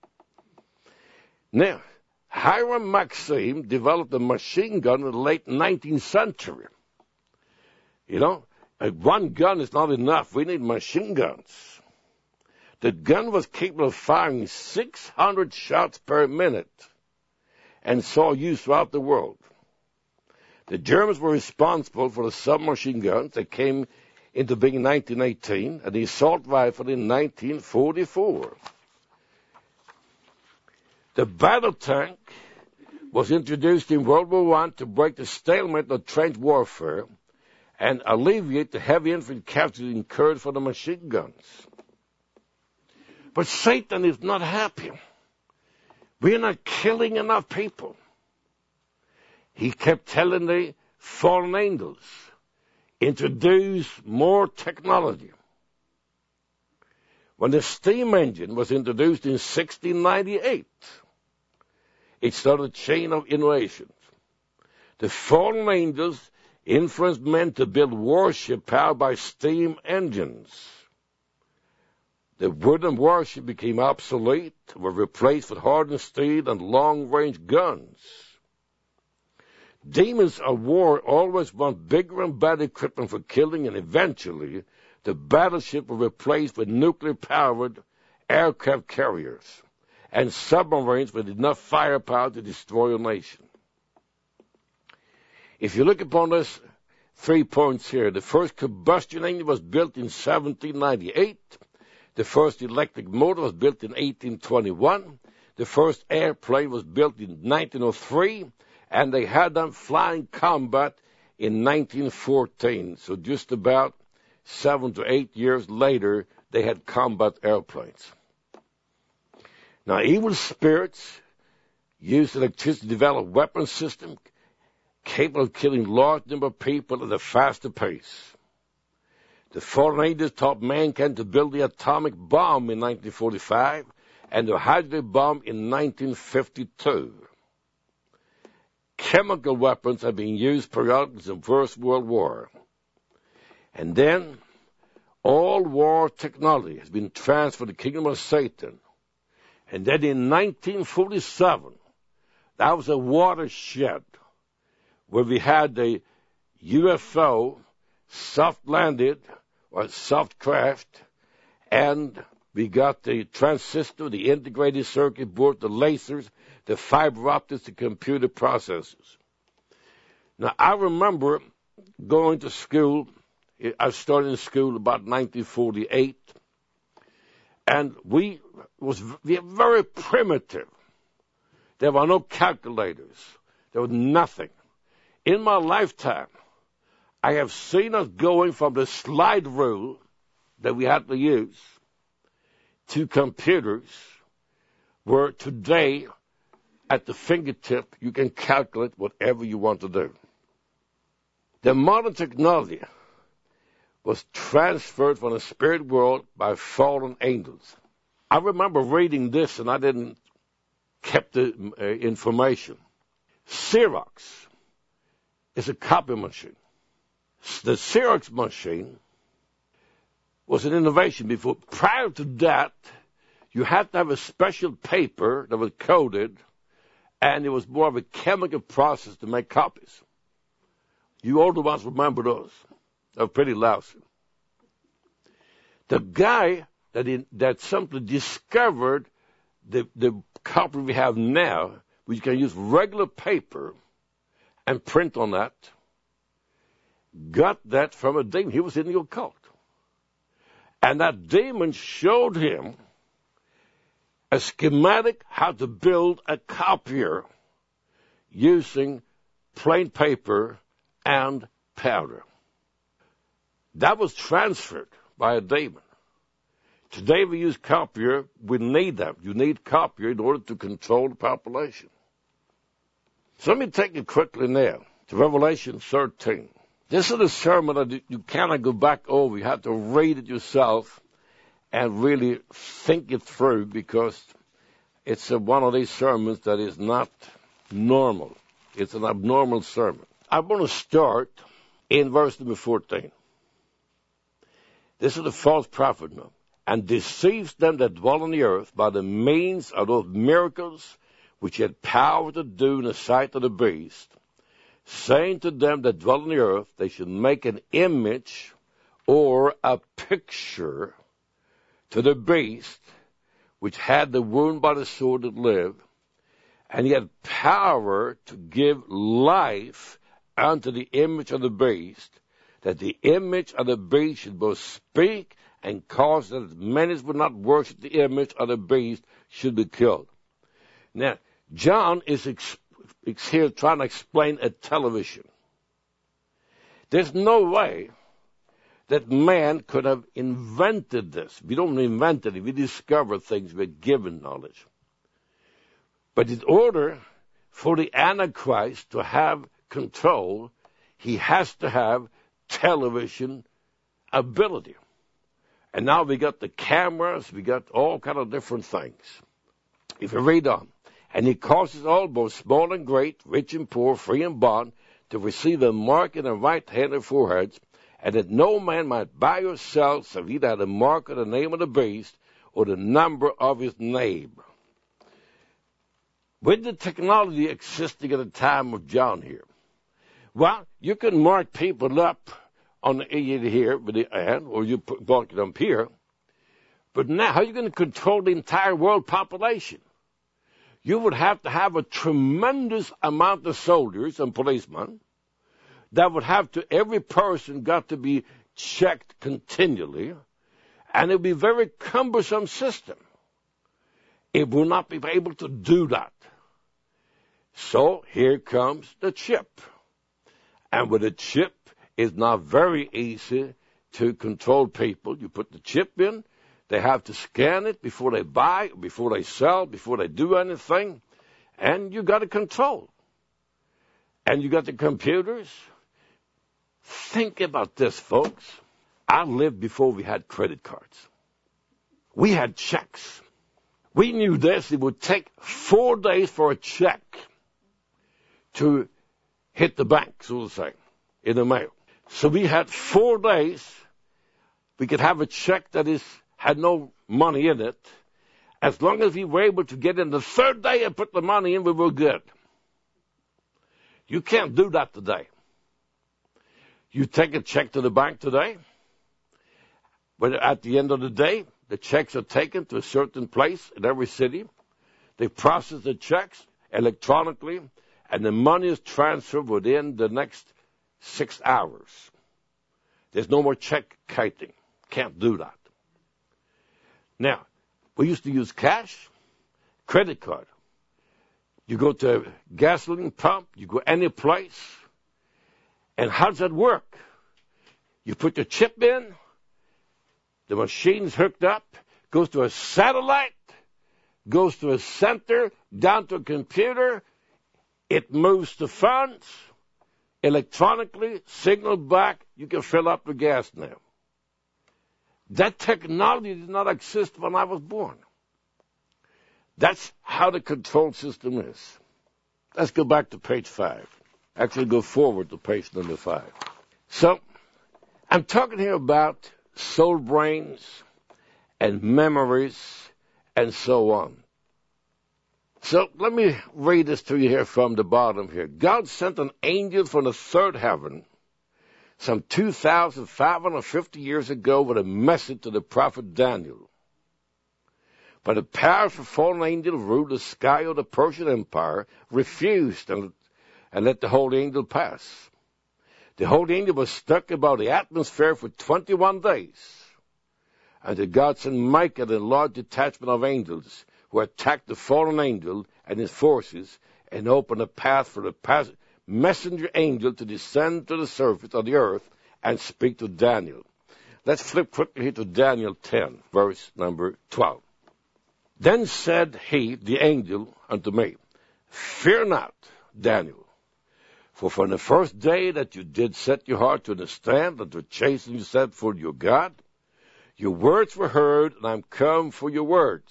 Now, Hiram Maxim developed a machine gun in the late 19th century. One gun is not enough. We need machine guns. The gun was capable of firing 600 shots per minute and saw use throughout the world. The Germans were responsible for the submachine guns that came into being in 1918 and the assault rifle in 1944. The battle tank was introduced in World War I to break the stalemate of trench warfare and alleviate the heavy infantry casualties incurred for the machine guns. But Satan is not happy. We are not killing enough people. He kept telling the fallen angels, introduce more technology. When the steam engine was introduced in 1698, it started a chain of innovations. The fallen angels influenced men to build warships powered by steam engines. The wooden warship became obsolete, were replaced with hardened steel and long-range guns. Demons of war always want bigger and better equipment for killing, and eventually the battleship were replaced with nuclear-powered aircraft carriers and submarines with enough firepower to destroy a nation. If you look upon this 3 points here, the first combustion engine was built in 1798. The first electric motor was built in 1821. The first airplane was built in 1903, and they had them flying combat in 1914. So just about 7 to 8 years later, they had combat airplanes. Now, evil spirits used electricity to develop weapon systems capable of killing large number of people at a faster pace. The fallen angels taught mankind to build the atomic bomb in 1945 and the hydrogen bomb in 1952. Chemical weapons have been used periodically since the First World War. And then all war technology has been transferred to the kingdom of Satan. And then in 1947, that was a watershed where we had the UFO soft-landed or soft craft, and we got the transistor, the integrated circuit board, the lasers, the fiber optics, the computer processors. Now, I remember going to school. I started in school about 1948, and we were very primitive. There were no calculators. There was nothing. In my lifetime, I have seen us going from the slide rule that we had to use to computers where today, at the fingertip, you can calculate whatever you want to do. The modern technology was transferred from the spirit world by fallen angels. I remember reading this, and I didn't keep the information. Xerox is a copy machine. The Xerox machine was an innovation before. Prior to that, you had to have a special paper that was coated, and it was more of a chemical process to make copies. You older ones remember those. They were pretty lousy. The guy that simply discovered the copy we have now, which you can use regular paper and print on that, got that from a demon. He was in the occult. And that demon showed him a schematic how to build a copier using plain paper and powder. That was transferred by a demon. Today we use copier. We need that. You need copier in order to control the population. So let me take you quickly now to Revelation 13. This is a sermon that you cannot go back over. You have to read it yourself and really think it through, because it's one of these sermons that is not normal. It's an abnormal sermon. I'm going to start in verse number 14. This is the false prophet now, and deceives them that dwell on the earth by the means of those miracles which he had power to do in the sight of the beast, saying to them that dwell on the earth, they should make an image or a picture to the beast which had the wound by the sword that lived, and he had power to give life unto the image of the beast, that the image of the beast should both speak and cause that as many as would not worship the image of the beast should be killed. Now, John is here trying to explain a television. There's no way that man could have invented this. We don't invent it. We discover things. We're given knowledge. But in order for the Antichrist to have control, he has to have television ability. And now we got the cameras. We got all kind of different things. If you read on. And he causes all, both small and great, rich and poor, free and bond, to receive a mark in their right hand and foreheads, and that no man might buy or sell, save he that had a mark of the name of the beast, or the number of his name. With the technology existing at the time of John here, well, you can mark people up on the here with the hand, or you mark it up here. But now, how are you going to control the entire world population? You would have to have a tremendous amount of soldiers and policemen that would have to, every person got to be checked continually, and it would be a very cumbersome system. It will not be able to do that. So here comes the chip. And with a chip, it's not very easy to control people. You put the chip in, they have to scan it before they buy, before they sell, before they do anything, and you got to control. And you got the computers. Think about this, folks. I lived before we had credit cards. We had checks. We knew this. It would take 4 days for a check to hit the bank, so to say, in the mail. So we had 4 days. We could have a check that had no money in it. As long as we were able to get in the third day and put the money in, we were good. You can't do that today. You take a check to the bank today, but at the end of the day, the checks are taken to a certain place in every city. They process the checks electronically, and the money is transferred within the next 6 hours. There's no more check kiting. Can't do that. Now, we used to use cash, credit card. You go to a gasoline pump, you go any place, and how does that work? You put your chip in, the machine's hooked up, goes to a satellite, goes to a center, down to a computer, it moves the funds, electronically, signal back, you can fill up the gas now. That technology did not exist when I was born. That's how the control system is. Let's go back to page 5. Actually, go forward to page number 5. So, I'm talking here about soul brains and memories and so on. So let me read this to you here from the bottom here. God sent an angel from the third heaven some 2,550 years ago with a message to the prophet Daniel. But the powerful fallen angel who ruled the sky of the Persian Empire refused and let the holy angel pass. The holy angel was stuck above the atmosphere for 21 days. Until God sent Michael and a large detachment of angels who attacked the fallen angel and his forces and opened a path for the messenger angel to descend to the surface of the earth and speak to Daniel. Let's flip quickly here to Daniel 10, verse number 12. Then said he, the angel, unto me, Fear not, Daniel, for from the first day that you did set your heart to understand and to chasten yourself for your God, your words were heard, and I'm come for your words.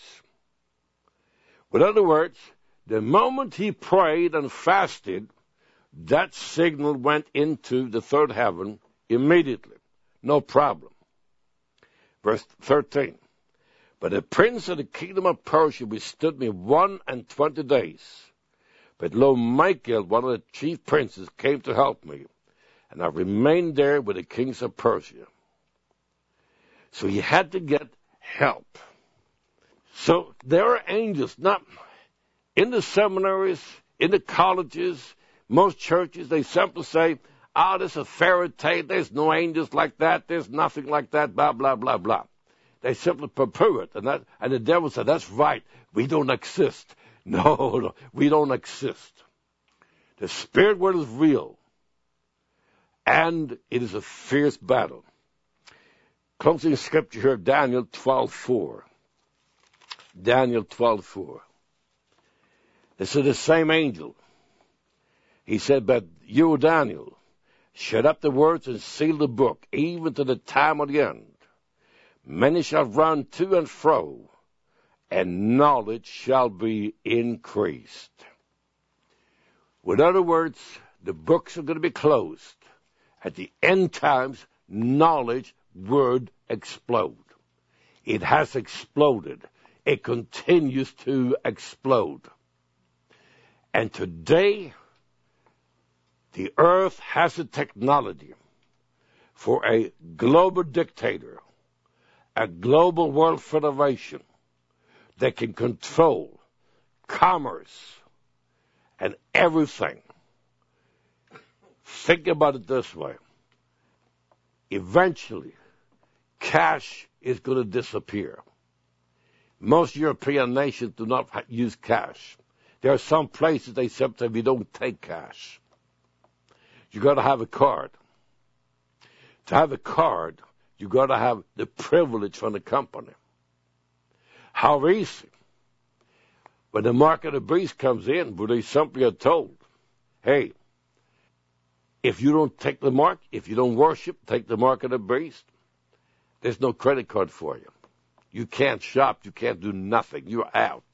With other words, the moment he prayed and fasted, that signal went into the third heaven immediately. No problem. Verse 13. But the prince of the kingdom of Persia withstood me 21 days. But lo, Michael, one of the chief princes, came to help me, and I remained there with the kings of Persia. So he had to get help. So there are angels, not in the seminaries, in the colleges, most churches, they simply say, this is a fairy tale, there's no angels like that, there's nothing like that, blah, blah, blah, blah. They simply poo-poo it, and the devil said, that's right, we don't exist. No, we don't exist. The spirit world is real, and it is a fierce battle. Closing scripture here, Daniel 12:4. Daniel 12:4. This is the same angel. He said, but you, Daniel, shut up the words and seal the book, even to the time of the end. Many shall run to and fro, and knowledge shall be increased. With other words, the books are going to be closed. At the end times, knowledge would explode. It has exploded. It continues to explode. And today, the earth has the technology for a global dictator, a global world federation that can control commerce and everything. Think about it this way. Eventually, cash is going to disappear. Most European nations do not use cash. There are some places they simply say we don't take cash. You got to have a card. To have a card, you got to have the privilege from the company. How easy. When the mark of the beast comes in, where they simply are told, hey, if you don't take the mark, if you don't worship, take the mark of the beast, there's no credit card for you. You can't shop. You can't do nothing. You're out.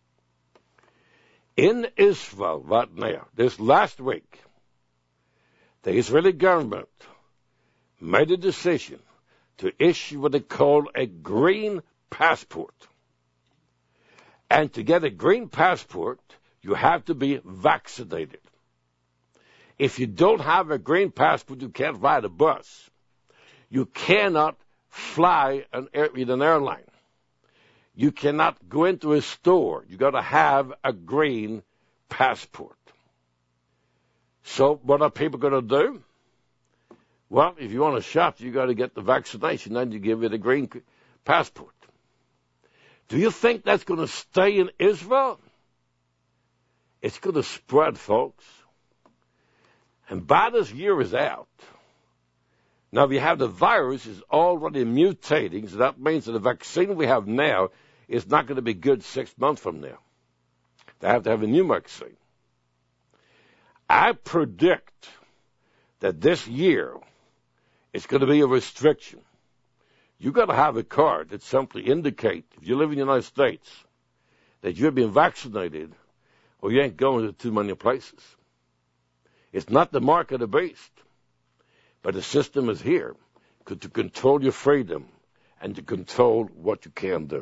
In Israel right now, this last week, the Israeli government made a decision to issue what they call a green passport. And to get a green passport, you have to be vaccinated. If you don't have a green passport, you can't ride a bus. You cannot fly in an airline. You cannot go into a store. You got to have a green passport. So what are people going to do? Well, if you want to shop, you got to get the vaccination, then you give it a green passport. Do you think that's going to stay in Israel? It's going to spread, folks. And by this year is out. Now, if you have the virus is already mutating, so that means that the vaccine we have now is not going to be good 6 months from now. They have to have a new vaccine. I predict that this year it's going to be a restriction. You got to have a card that simply indicates, if you live in the United States, that you've been vaccinated or you ain't going to too many places. It's not the mark of the beast, but the system is here. to control your freedom and to control what you can do.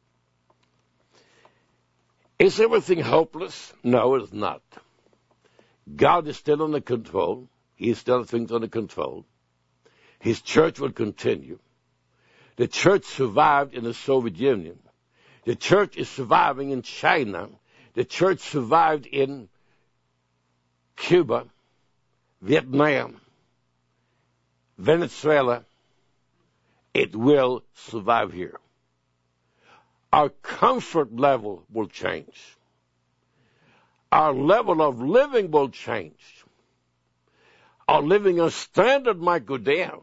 Is everything hopeless? No, it is not. God is still under control. He is still things under control. His church will continue. The church survived in the Soviet Union. The church is surviving in China. The church survived in Cuba, Vietnam, Venezuela. It will survive here. Our comfort level will change. Our level of living will change. Our living standard might go down.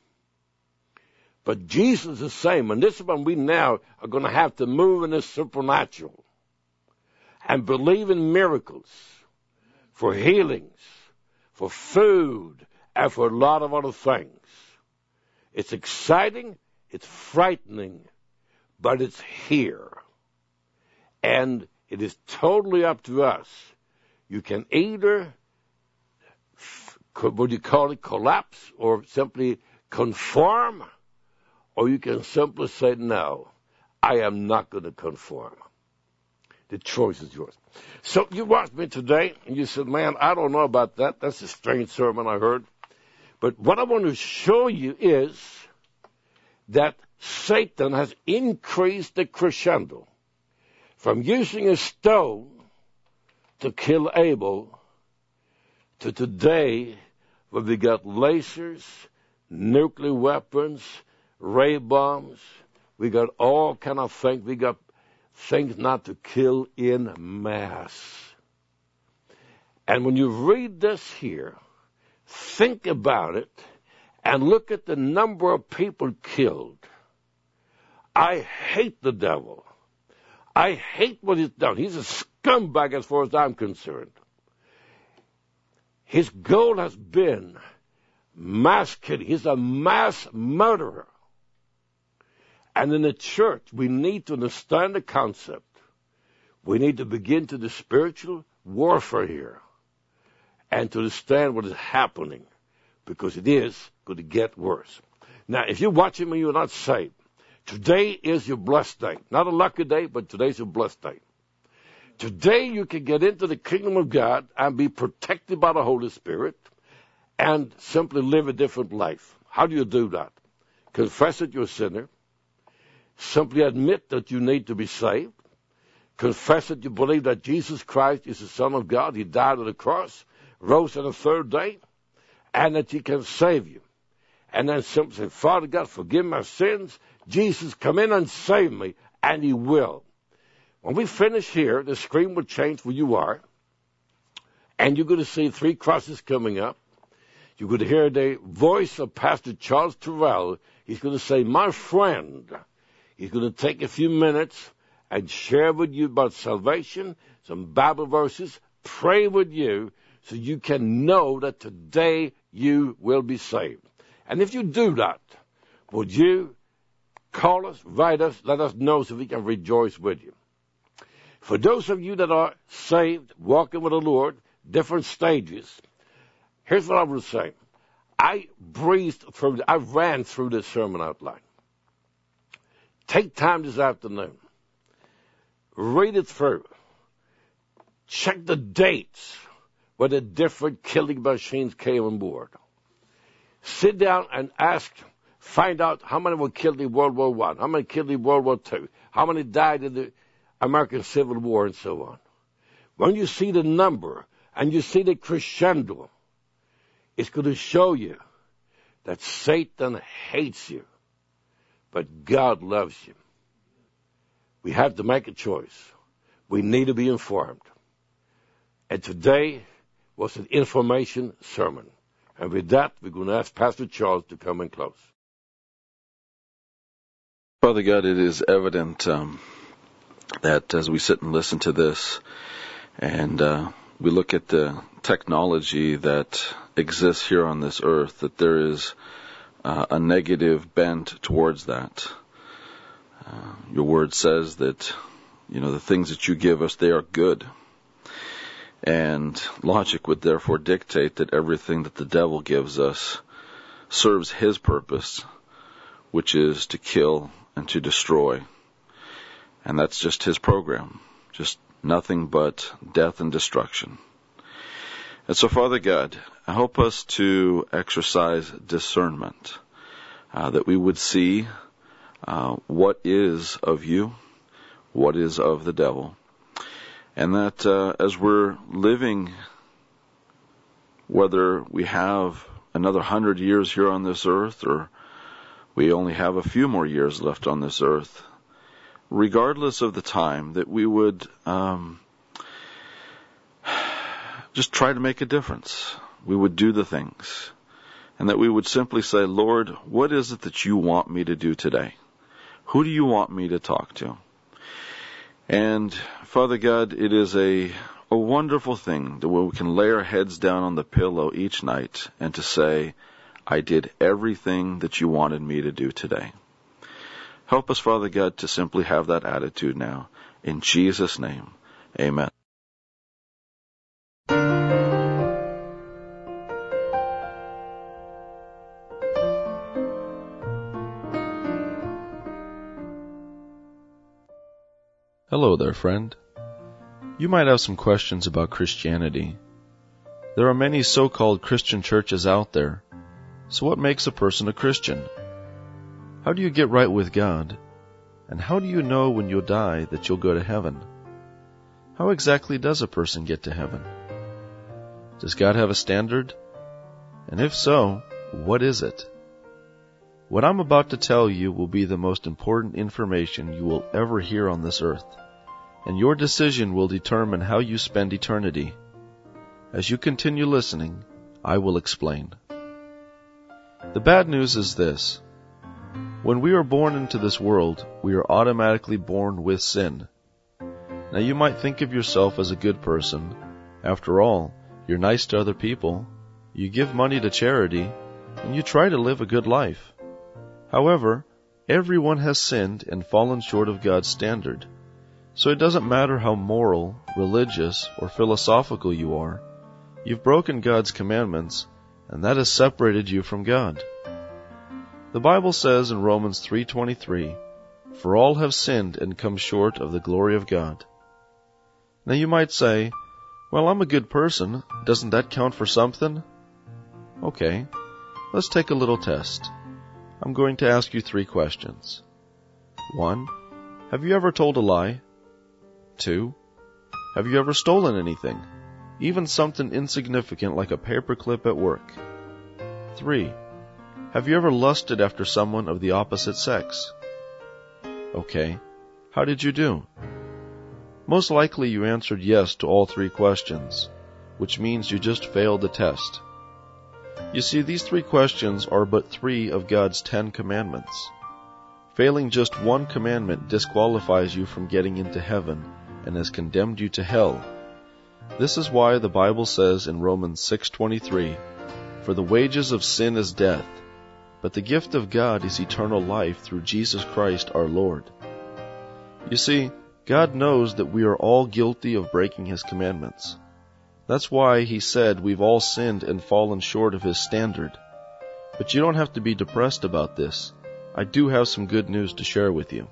But Jesus is saying, and this is when we now are going to have to move in the supernatural and believe in miracles for healings, for food, and for a lot of other things. It's exciting, it's frightening, but it's here. And it is totally up to us. You can either, what do you call it, collapse, or simply conform, or you can simply say, no, I am not going to conform. The choice is yours. So you watched me today, and you said, man, I don't know about that. That's a strange sermon I heard. But what I want to show you is that Satan has increased the crescendo from using a stone to kill Abel to today where we got lasers, nuclear weapons, ray bombs. We got all kind of things. We got things not to kill in mass. And when you read this here, think about it and look at the number of people killed. I hate the devil. I hate what he's done. He's a scumbag as far as I'm concerned. His goal has been mass killing. He's a mass murderer. And in the church, we need to understand the concept. We need to begin to do spiritual warfare here and to understand what is happening, because it is going to get worse. Now, if you're watching me, you're not saved. Today is your blessed day. Not a lucky day, but today's your blessed day. Today you can get into the kingdom of God and be protected by the Holy Spirit and simply live a different life. How do you do that? Confess that you're a sinner. Simply admit that you need to be saved. Confess that you believe that Jesus Christ is the Son of God. He died on the cross, rose on the third day, and that He can save you. And then simply say, Father God, forgive my sins. Jesus, come in and save me, and He will. When we finish here, the screen will change where you are, and you're going to see 3 crosses coming up. You're going to hear the voice of Pastor Charles Terrell. He's going to say, my friend. He's going to take a few minutes and share with you about salvation, some Bible verses, pray with you so you can know that today you will be saved. And if you do that, would you call us, write us, let us know so we can rejoice with you. For those of you that are saved, walking with the Lord, different stages, here's what I would say. I ran through this sermon outline. Take time this afternoon. Read it through. Check the dates where the different killing machines came on board. Sit down and find out how many were killed in World War I, how many killed in World War II, how many died in the American Civil War, and so on. When you see the number and you see the crescendo, it's going to show you that Satan hates you, but God loves you. We have to make a choice. We need to be informed. And today was an information sermon. And with that, we're going to ask Pastor Charles to come and close. Father God, it is evident that as we sit and listen to this, and we look at the technology that exists here on this earth, that there is a negative bent towards that. Your word says that, the things that you give us, they are good. And logic would therefore dictate that everything that the devil gives us serves his purpose, which is to kill and to destroy. And that's just his program, just nothing but death and destruction. And so, Father God, help us to exercise discernment, that we would see what is of you, what is of the devil, and that as we're living, whether we have another 100 years here on this earth or we only have a few more years left on this earth, regardless of the time, that we would just try to make a difference. We would do the things. And that we would simply say, Lord, what is it that you want me to do today? Who do you want me to talk to? And Father God, it is a wonderful thing that we can lay our heads down on the pillow each night and to say, I did everything that you wanted me to do today. Help us, Father God, to simply have that attitude now. In Jesus' name, amen. Hello there, friend. You might have some questions about Christianity. There are many so-called Christian churches out there. So what makes a person a Christian? How do you get right with God? And how do you know when you'll die that you'll go to heaven? How exactly does a person get to heaven? Does God have a standard? And if so, what is it? What I'm about to tell you will be the most important information you will ever hear on this earth, and your decision will determine how you spend eternity. As you continue listening, I will explain. The bad news is this. When we are born into this world, we are automatically born with sin. Now you might think of yourself as a good person. After all, you're nice to other people, you give money to charity, and you try to live a good life. However, everyone has sinned and fallen short of God's standard. So it doesn't matter how moral, religious, or philosophical you are. You've broken God's commandments, and that has separated you from God. The Bible says in Romans 3:23, "For all have sinned and come short of the glory of God." Now you might say, well, I'm a good person. Doesn't that count for something? Okay, let's take a little test. I'm going to ask you 3 questions. 1. Have you ever told a lie? 2. Have you ever stolen anything? Even something insignificant like a paperclip at work? 3. Have you ever lusted after someone of the opposite sex? Okay, how did you do? Most likely you answered yes to all 3 questions, which means you just failed the test. You see, these 3 questions are but 3 of God's 10 commandments. Failing just one commandment disqualifies you from getting into heaven and has condemned you to hell. This is why the Bible says in Romans 6:23, "For the wages of sin is death, but the gift of God is eternal life through Jesus Christ our Lord." You see, God knows that we are all guilty of breaking His commandments. That's why He said we've all sinned and fallen short of His standard. But you don't have to be depressed about this. I do have some good news to share with you.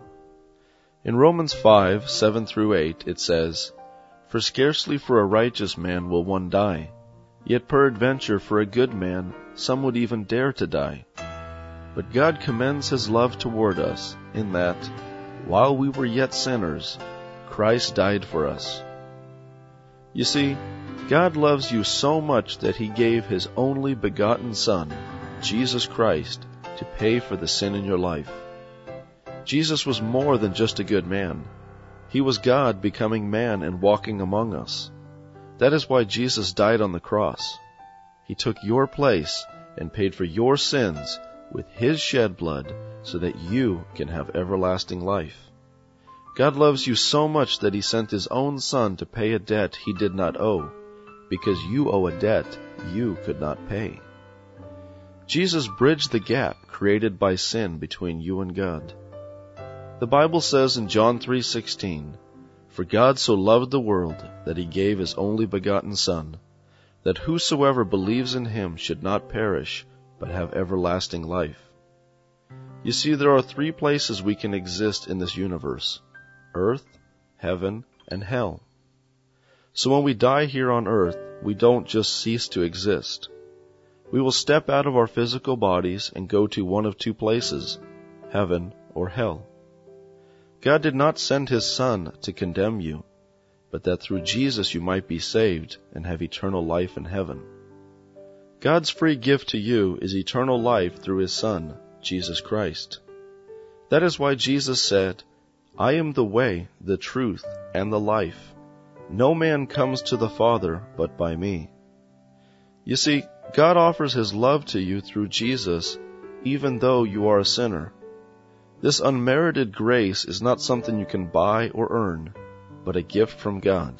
In Romans 5:7-8, it says, "For scarcely for a righteous man will one die, yet peradventure for a good man some would even dare to die. But God commends His love toward us, in that, while we were yet sinners, Christ died for us." You see, God loves you so much that He gave His only begotten Son, Jesus Christ, to pay for the sin in your life. Jesus was more than just a good man. He was God becoming man and walking among us. That is why Jesus died on the cross. He took your place and paid for your sins with His shed blood so that you can have everlasting life. God loves you so much that He sent His own Son to pay a debt He did not owe, because you owe a debt you could not pay. Jesus bridged the gap created by sin between you and God. The Bible says in John 3:16, "For God so loved the world that He gave His only begotten Son, that whosoever believes in Him should not perish, but have everlasting life. You see, there are 3 places we can exist in this universe: earth, heaven, and hell. So when we die here on earth, we don't just cease to exist. We will step out of our physical bodies and go to one of 2 places, heaven or hell. God did not send His Son to condemn you, but that through Jesus you might be saved and have eternal life in heaven. God's free gift to you is eternal life through His Son, Jesus Christ. That is why Jesus said, "I am the way, the truth, and the life. No man comes to the Father but by me." You see, God offers His love to you through Jesus, even though you are a sinner. This unmerited grace is not something you can buy or earn, but a gift from God.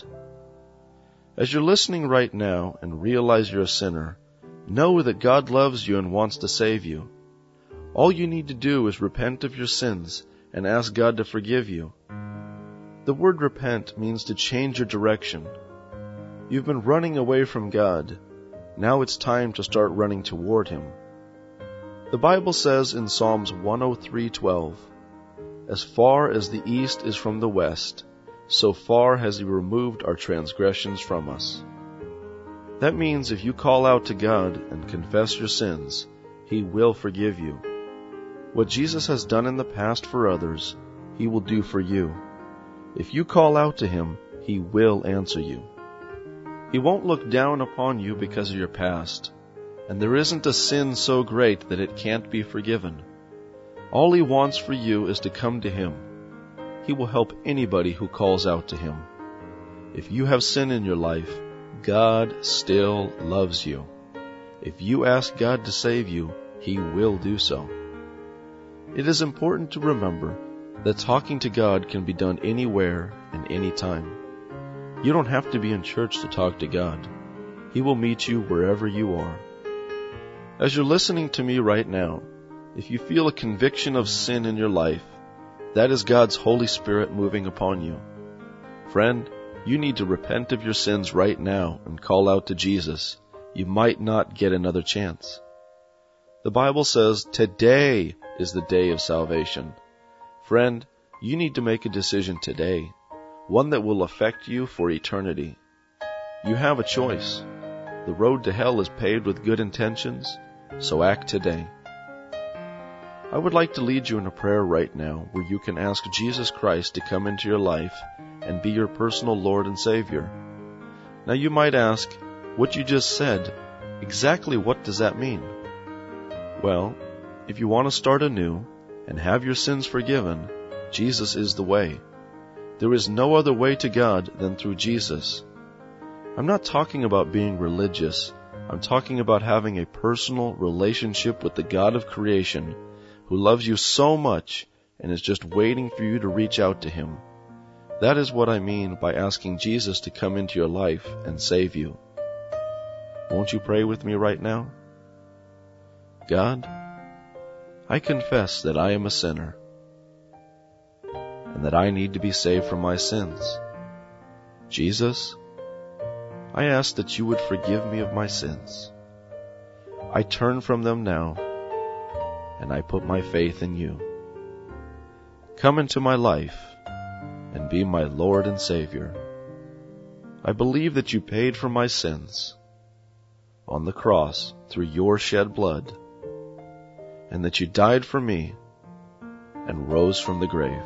As you're listening right now and realize you're a sinner, know that God loves you and wants to save you. All you need to do is repent of your sins and ask God to forgive you. The word repent means to change your direction. You've been running away from God. Now it's time to start running toward Him. The Bible says in Psalms 103:12, "As far as the east is from the west, so far has He removed our transgressions from us." That means if you call out to God and confess your sins, He will forgive you. What Jesus has done in the past for others, He will do for you. If you call out to Him, He will answer you. He won't look down upon you because of your past, and there isn't a sin so great that it can't be forgiven. All He wants for you is to come to Him. He will help anybody who calls out to Him. If you have sin in your life, God still loves you. If you ask God to save you, He will do so. It is important to remember that talking to God can be done anywhere and anytime. You don't have to be in church to talk to God. He will meet you wherever you are. As you're listening to me right now, if you feel a conviction of sin in your life, that is God's Holy Spirit moving upon you. Friend, you need to repent of your sins right now and call out to Jesus. You might not get another chance. The Bible says today is the day of salvation. Friend, you need to make a decision today, one that will affect you for eternity. You have a choice. The road to hell is paved with good intentions, so act today. I would like to lead you in a prayer right now where you can ask Jesus Christ to come into your life and be your personal Lord and Savior. Now you might ask, what you just said, exactly what does that mean? Well, if you want to start anew and have your sins forgiven, Jesus is the way. There is no other way to God than through Jesus. I'm not talking about being religious. I'm talking about having a personal relationship with the God of creation who loves you so much and is just waiting for you to reach out to Him. That is what I mean by asking Jesus to come into your life and save you. Won't you pray with me right now? God, I confess that I am a sinner and that I need to be saved from my sins. Jesus, I ask that you would forgive me of my sins. I turn from them now, and I put my faith in you. Come into my life and be my Lord and Savior. I believe that you paid for my sins on the cross through your shed blood, and that you died for me and rose from the grave.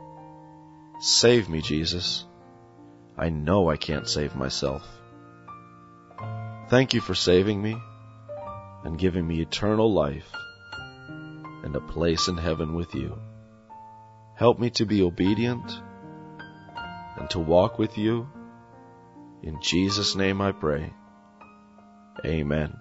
Save me, Jesus. I know I can't save myself. Thank you for saving me and giving me eternal life and a place in heaven with you. Help me to be obedient and to walk with you. In Jesus' name I pray. Amen.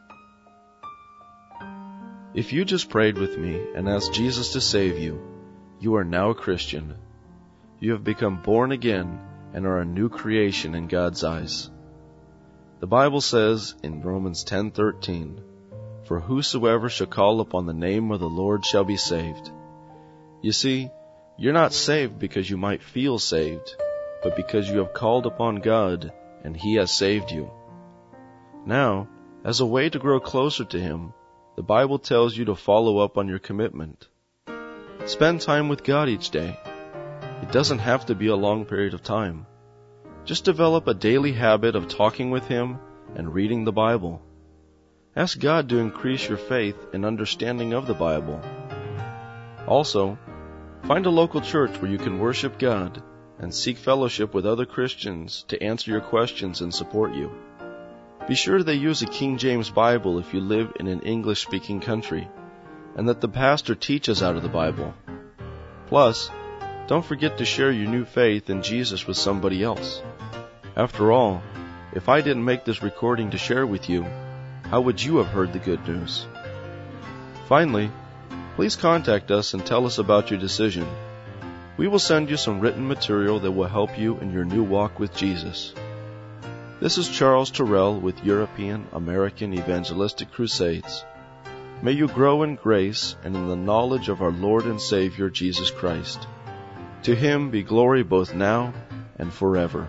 If you just prayed with me and asked Jesus to save you, you are now a Christian. You have become born again and are a new creation in God's eyes. The Bible says in Romans 10:13, "For whosoever shall call upon the name of the Lord shall be saved." You see, you're not saved because you might feel saved, but because you have called upon God and He has saved you. Now, as a way to grow closer to Him, the Bible tells you to follow up on your commitment. Spend time with God each day. It doesn't have to be a long period of time. Just develop a daily habit of talking with Him and reading the Bible. Ask God to increase your faith and understanding of the Bible. Also, find a local church where you can worship God and seek fellowship with other Christians to answer your questions and support you. Be sure they use a King James Bible if you live in an English-speaking country, and that the pastor teaches out of the Bible. Plus, don't forget to share your new faith in Jesus with somebody else. After all, if I didn't make this recording to share with you, how would you have heard the good news? Finally, please contact us and tell us about your decision. We will send you some written material that will help you in your new walk with Jesus. This is Charles Terrell with European American Evangelistic Crusades. May you grow in grace and in the knowledge of our Lord and Savior Jesus Christ. To Him be glory both now and forever.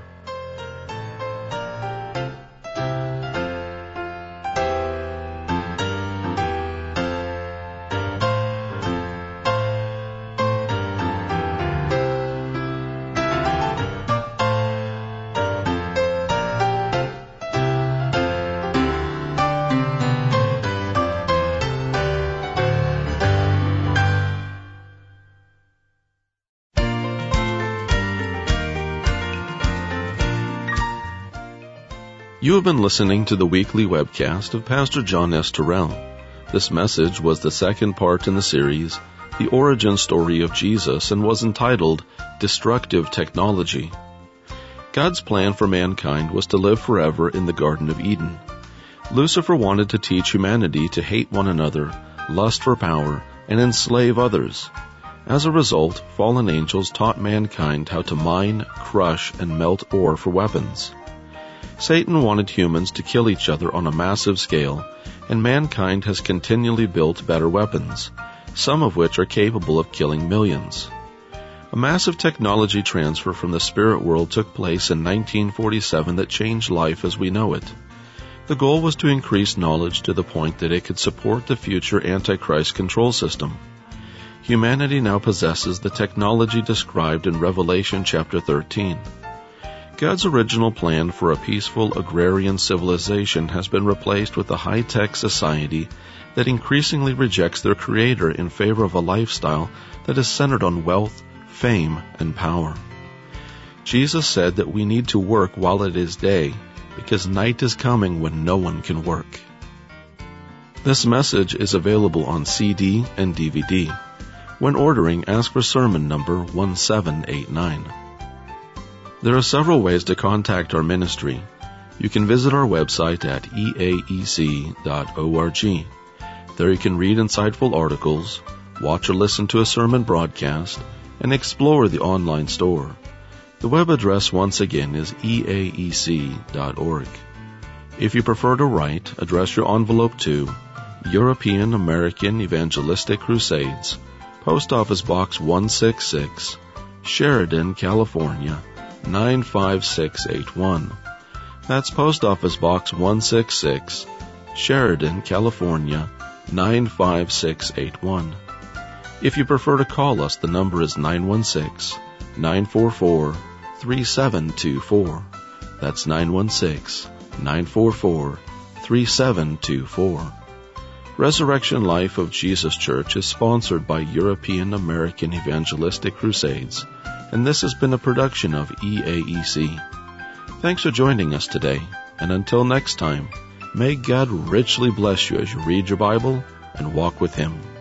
You have been listening to the weekly webcast of Pastor John S. Terrell. This message was the second part in the series, The Origin Story of Jesus, and was entitled Destructive Technology. God's plan for mankind was to live forever in the Garden of Eden. Lucifer wanted to teach humanity to hate one another, lust for power, and enslave others. As a result, fallen angels taught mankind how to mine, crush, and melt ore for weapons. Satan wanted humans to kill each other on a massive scale, and mankind has continually built better weapons, some of which are capable of killing millions. A massive technology transfer from the spirit world took place in 1947 that changed life as we know it. The goal was to increase knowledge to the point that it could support the future Antichrist control system. Humanity now possesses the technology described in Revelation chapter 13. God's original plan for a peaceful agrarian civilization has been replaced with a high-tech society that increasingly rejects their Creator in favor of a lifestyle that is centered on wealth, fame, and power. Jesus said that we need to work while it is day, because night is coming when no one can work. This message is available on CD and DVD. When ordering, ask for sermon number 1789. There are several ways to contact our ministry. You can visit our website at eaec.org. There you can read insightful articles, watch or listen to a sermon broadcast, and explore the online store. The web address once again is eaec.org. If you prefer to write, address your envelope to European American Evangelistic Crusades, Post Office Box 166, Sheridan, California, 95681. That's Post Office Box 166, Sheridan, California, 95681. If you prefer to call us, the number is 916-944-3724. That's 916-944-3724. Resurrection Life of Jesus Church is sponsored by European American Evangelistic Crusades, and this has been a production of EAEC. Thanks for joining us today, and until next time, may God richly bless you as you read your Bible and walk with Him.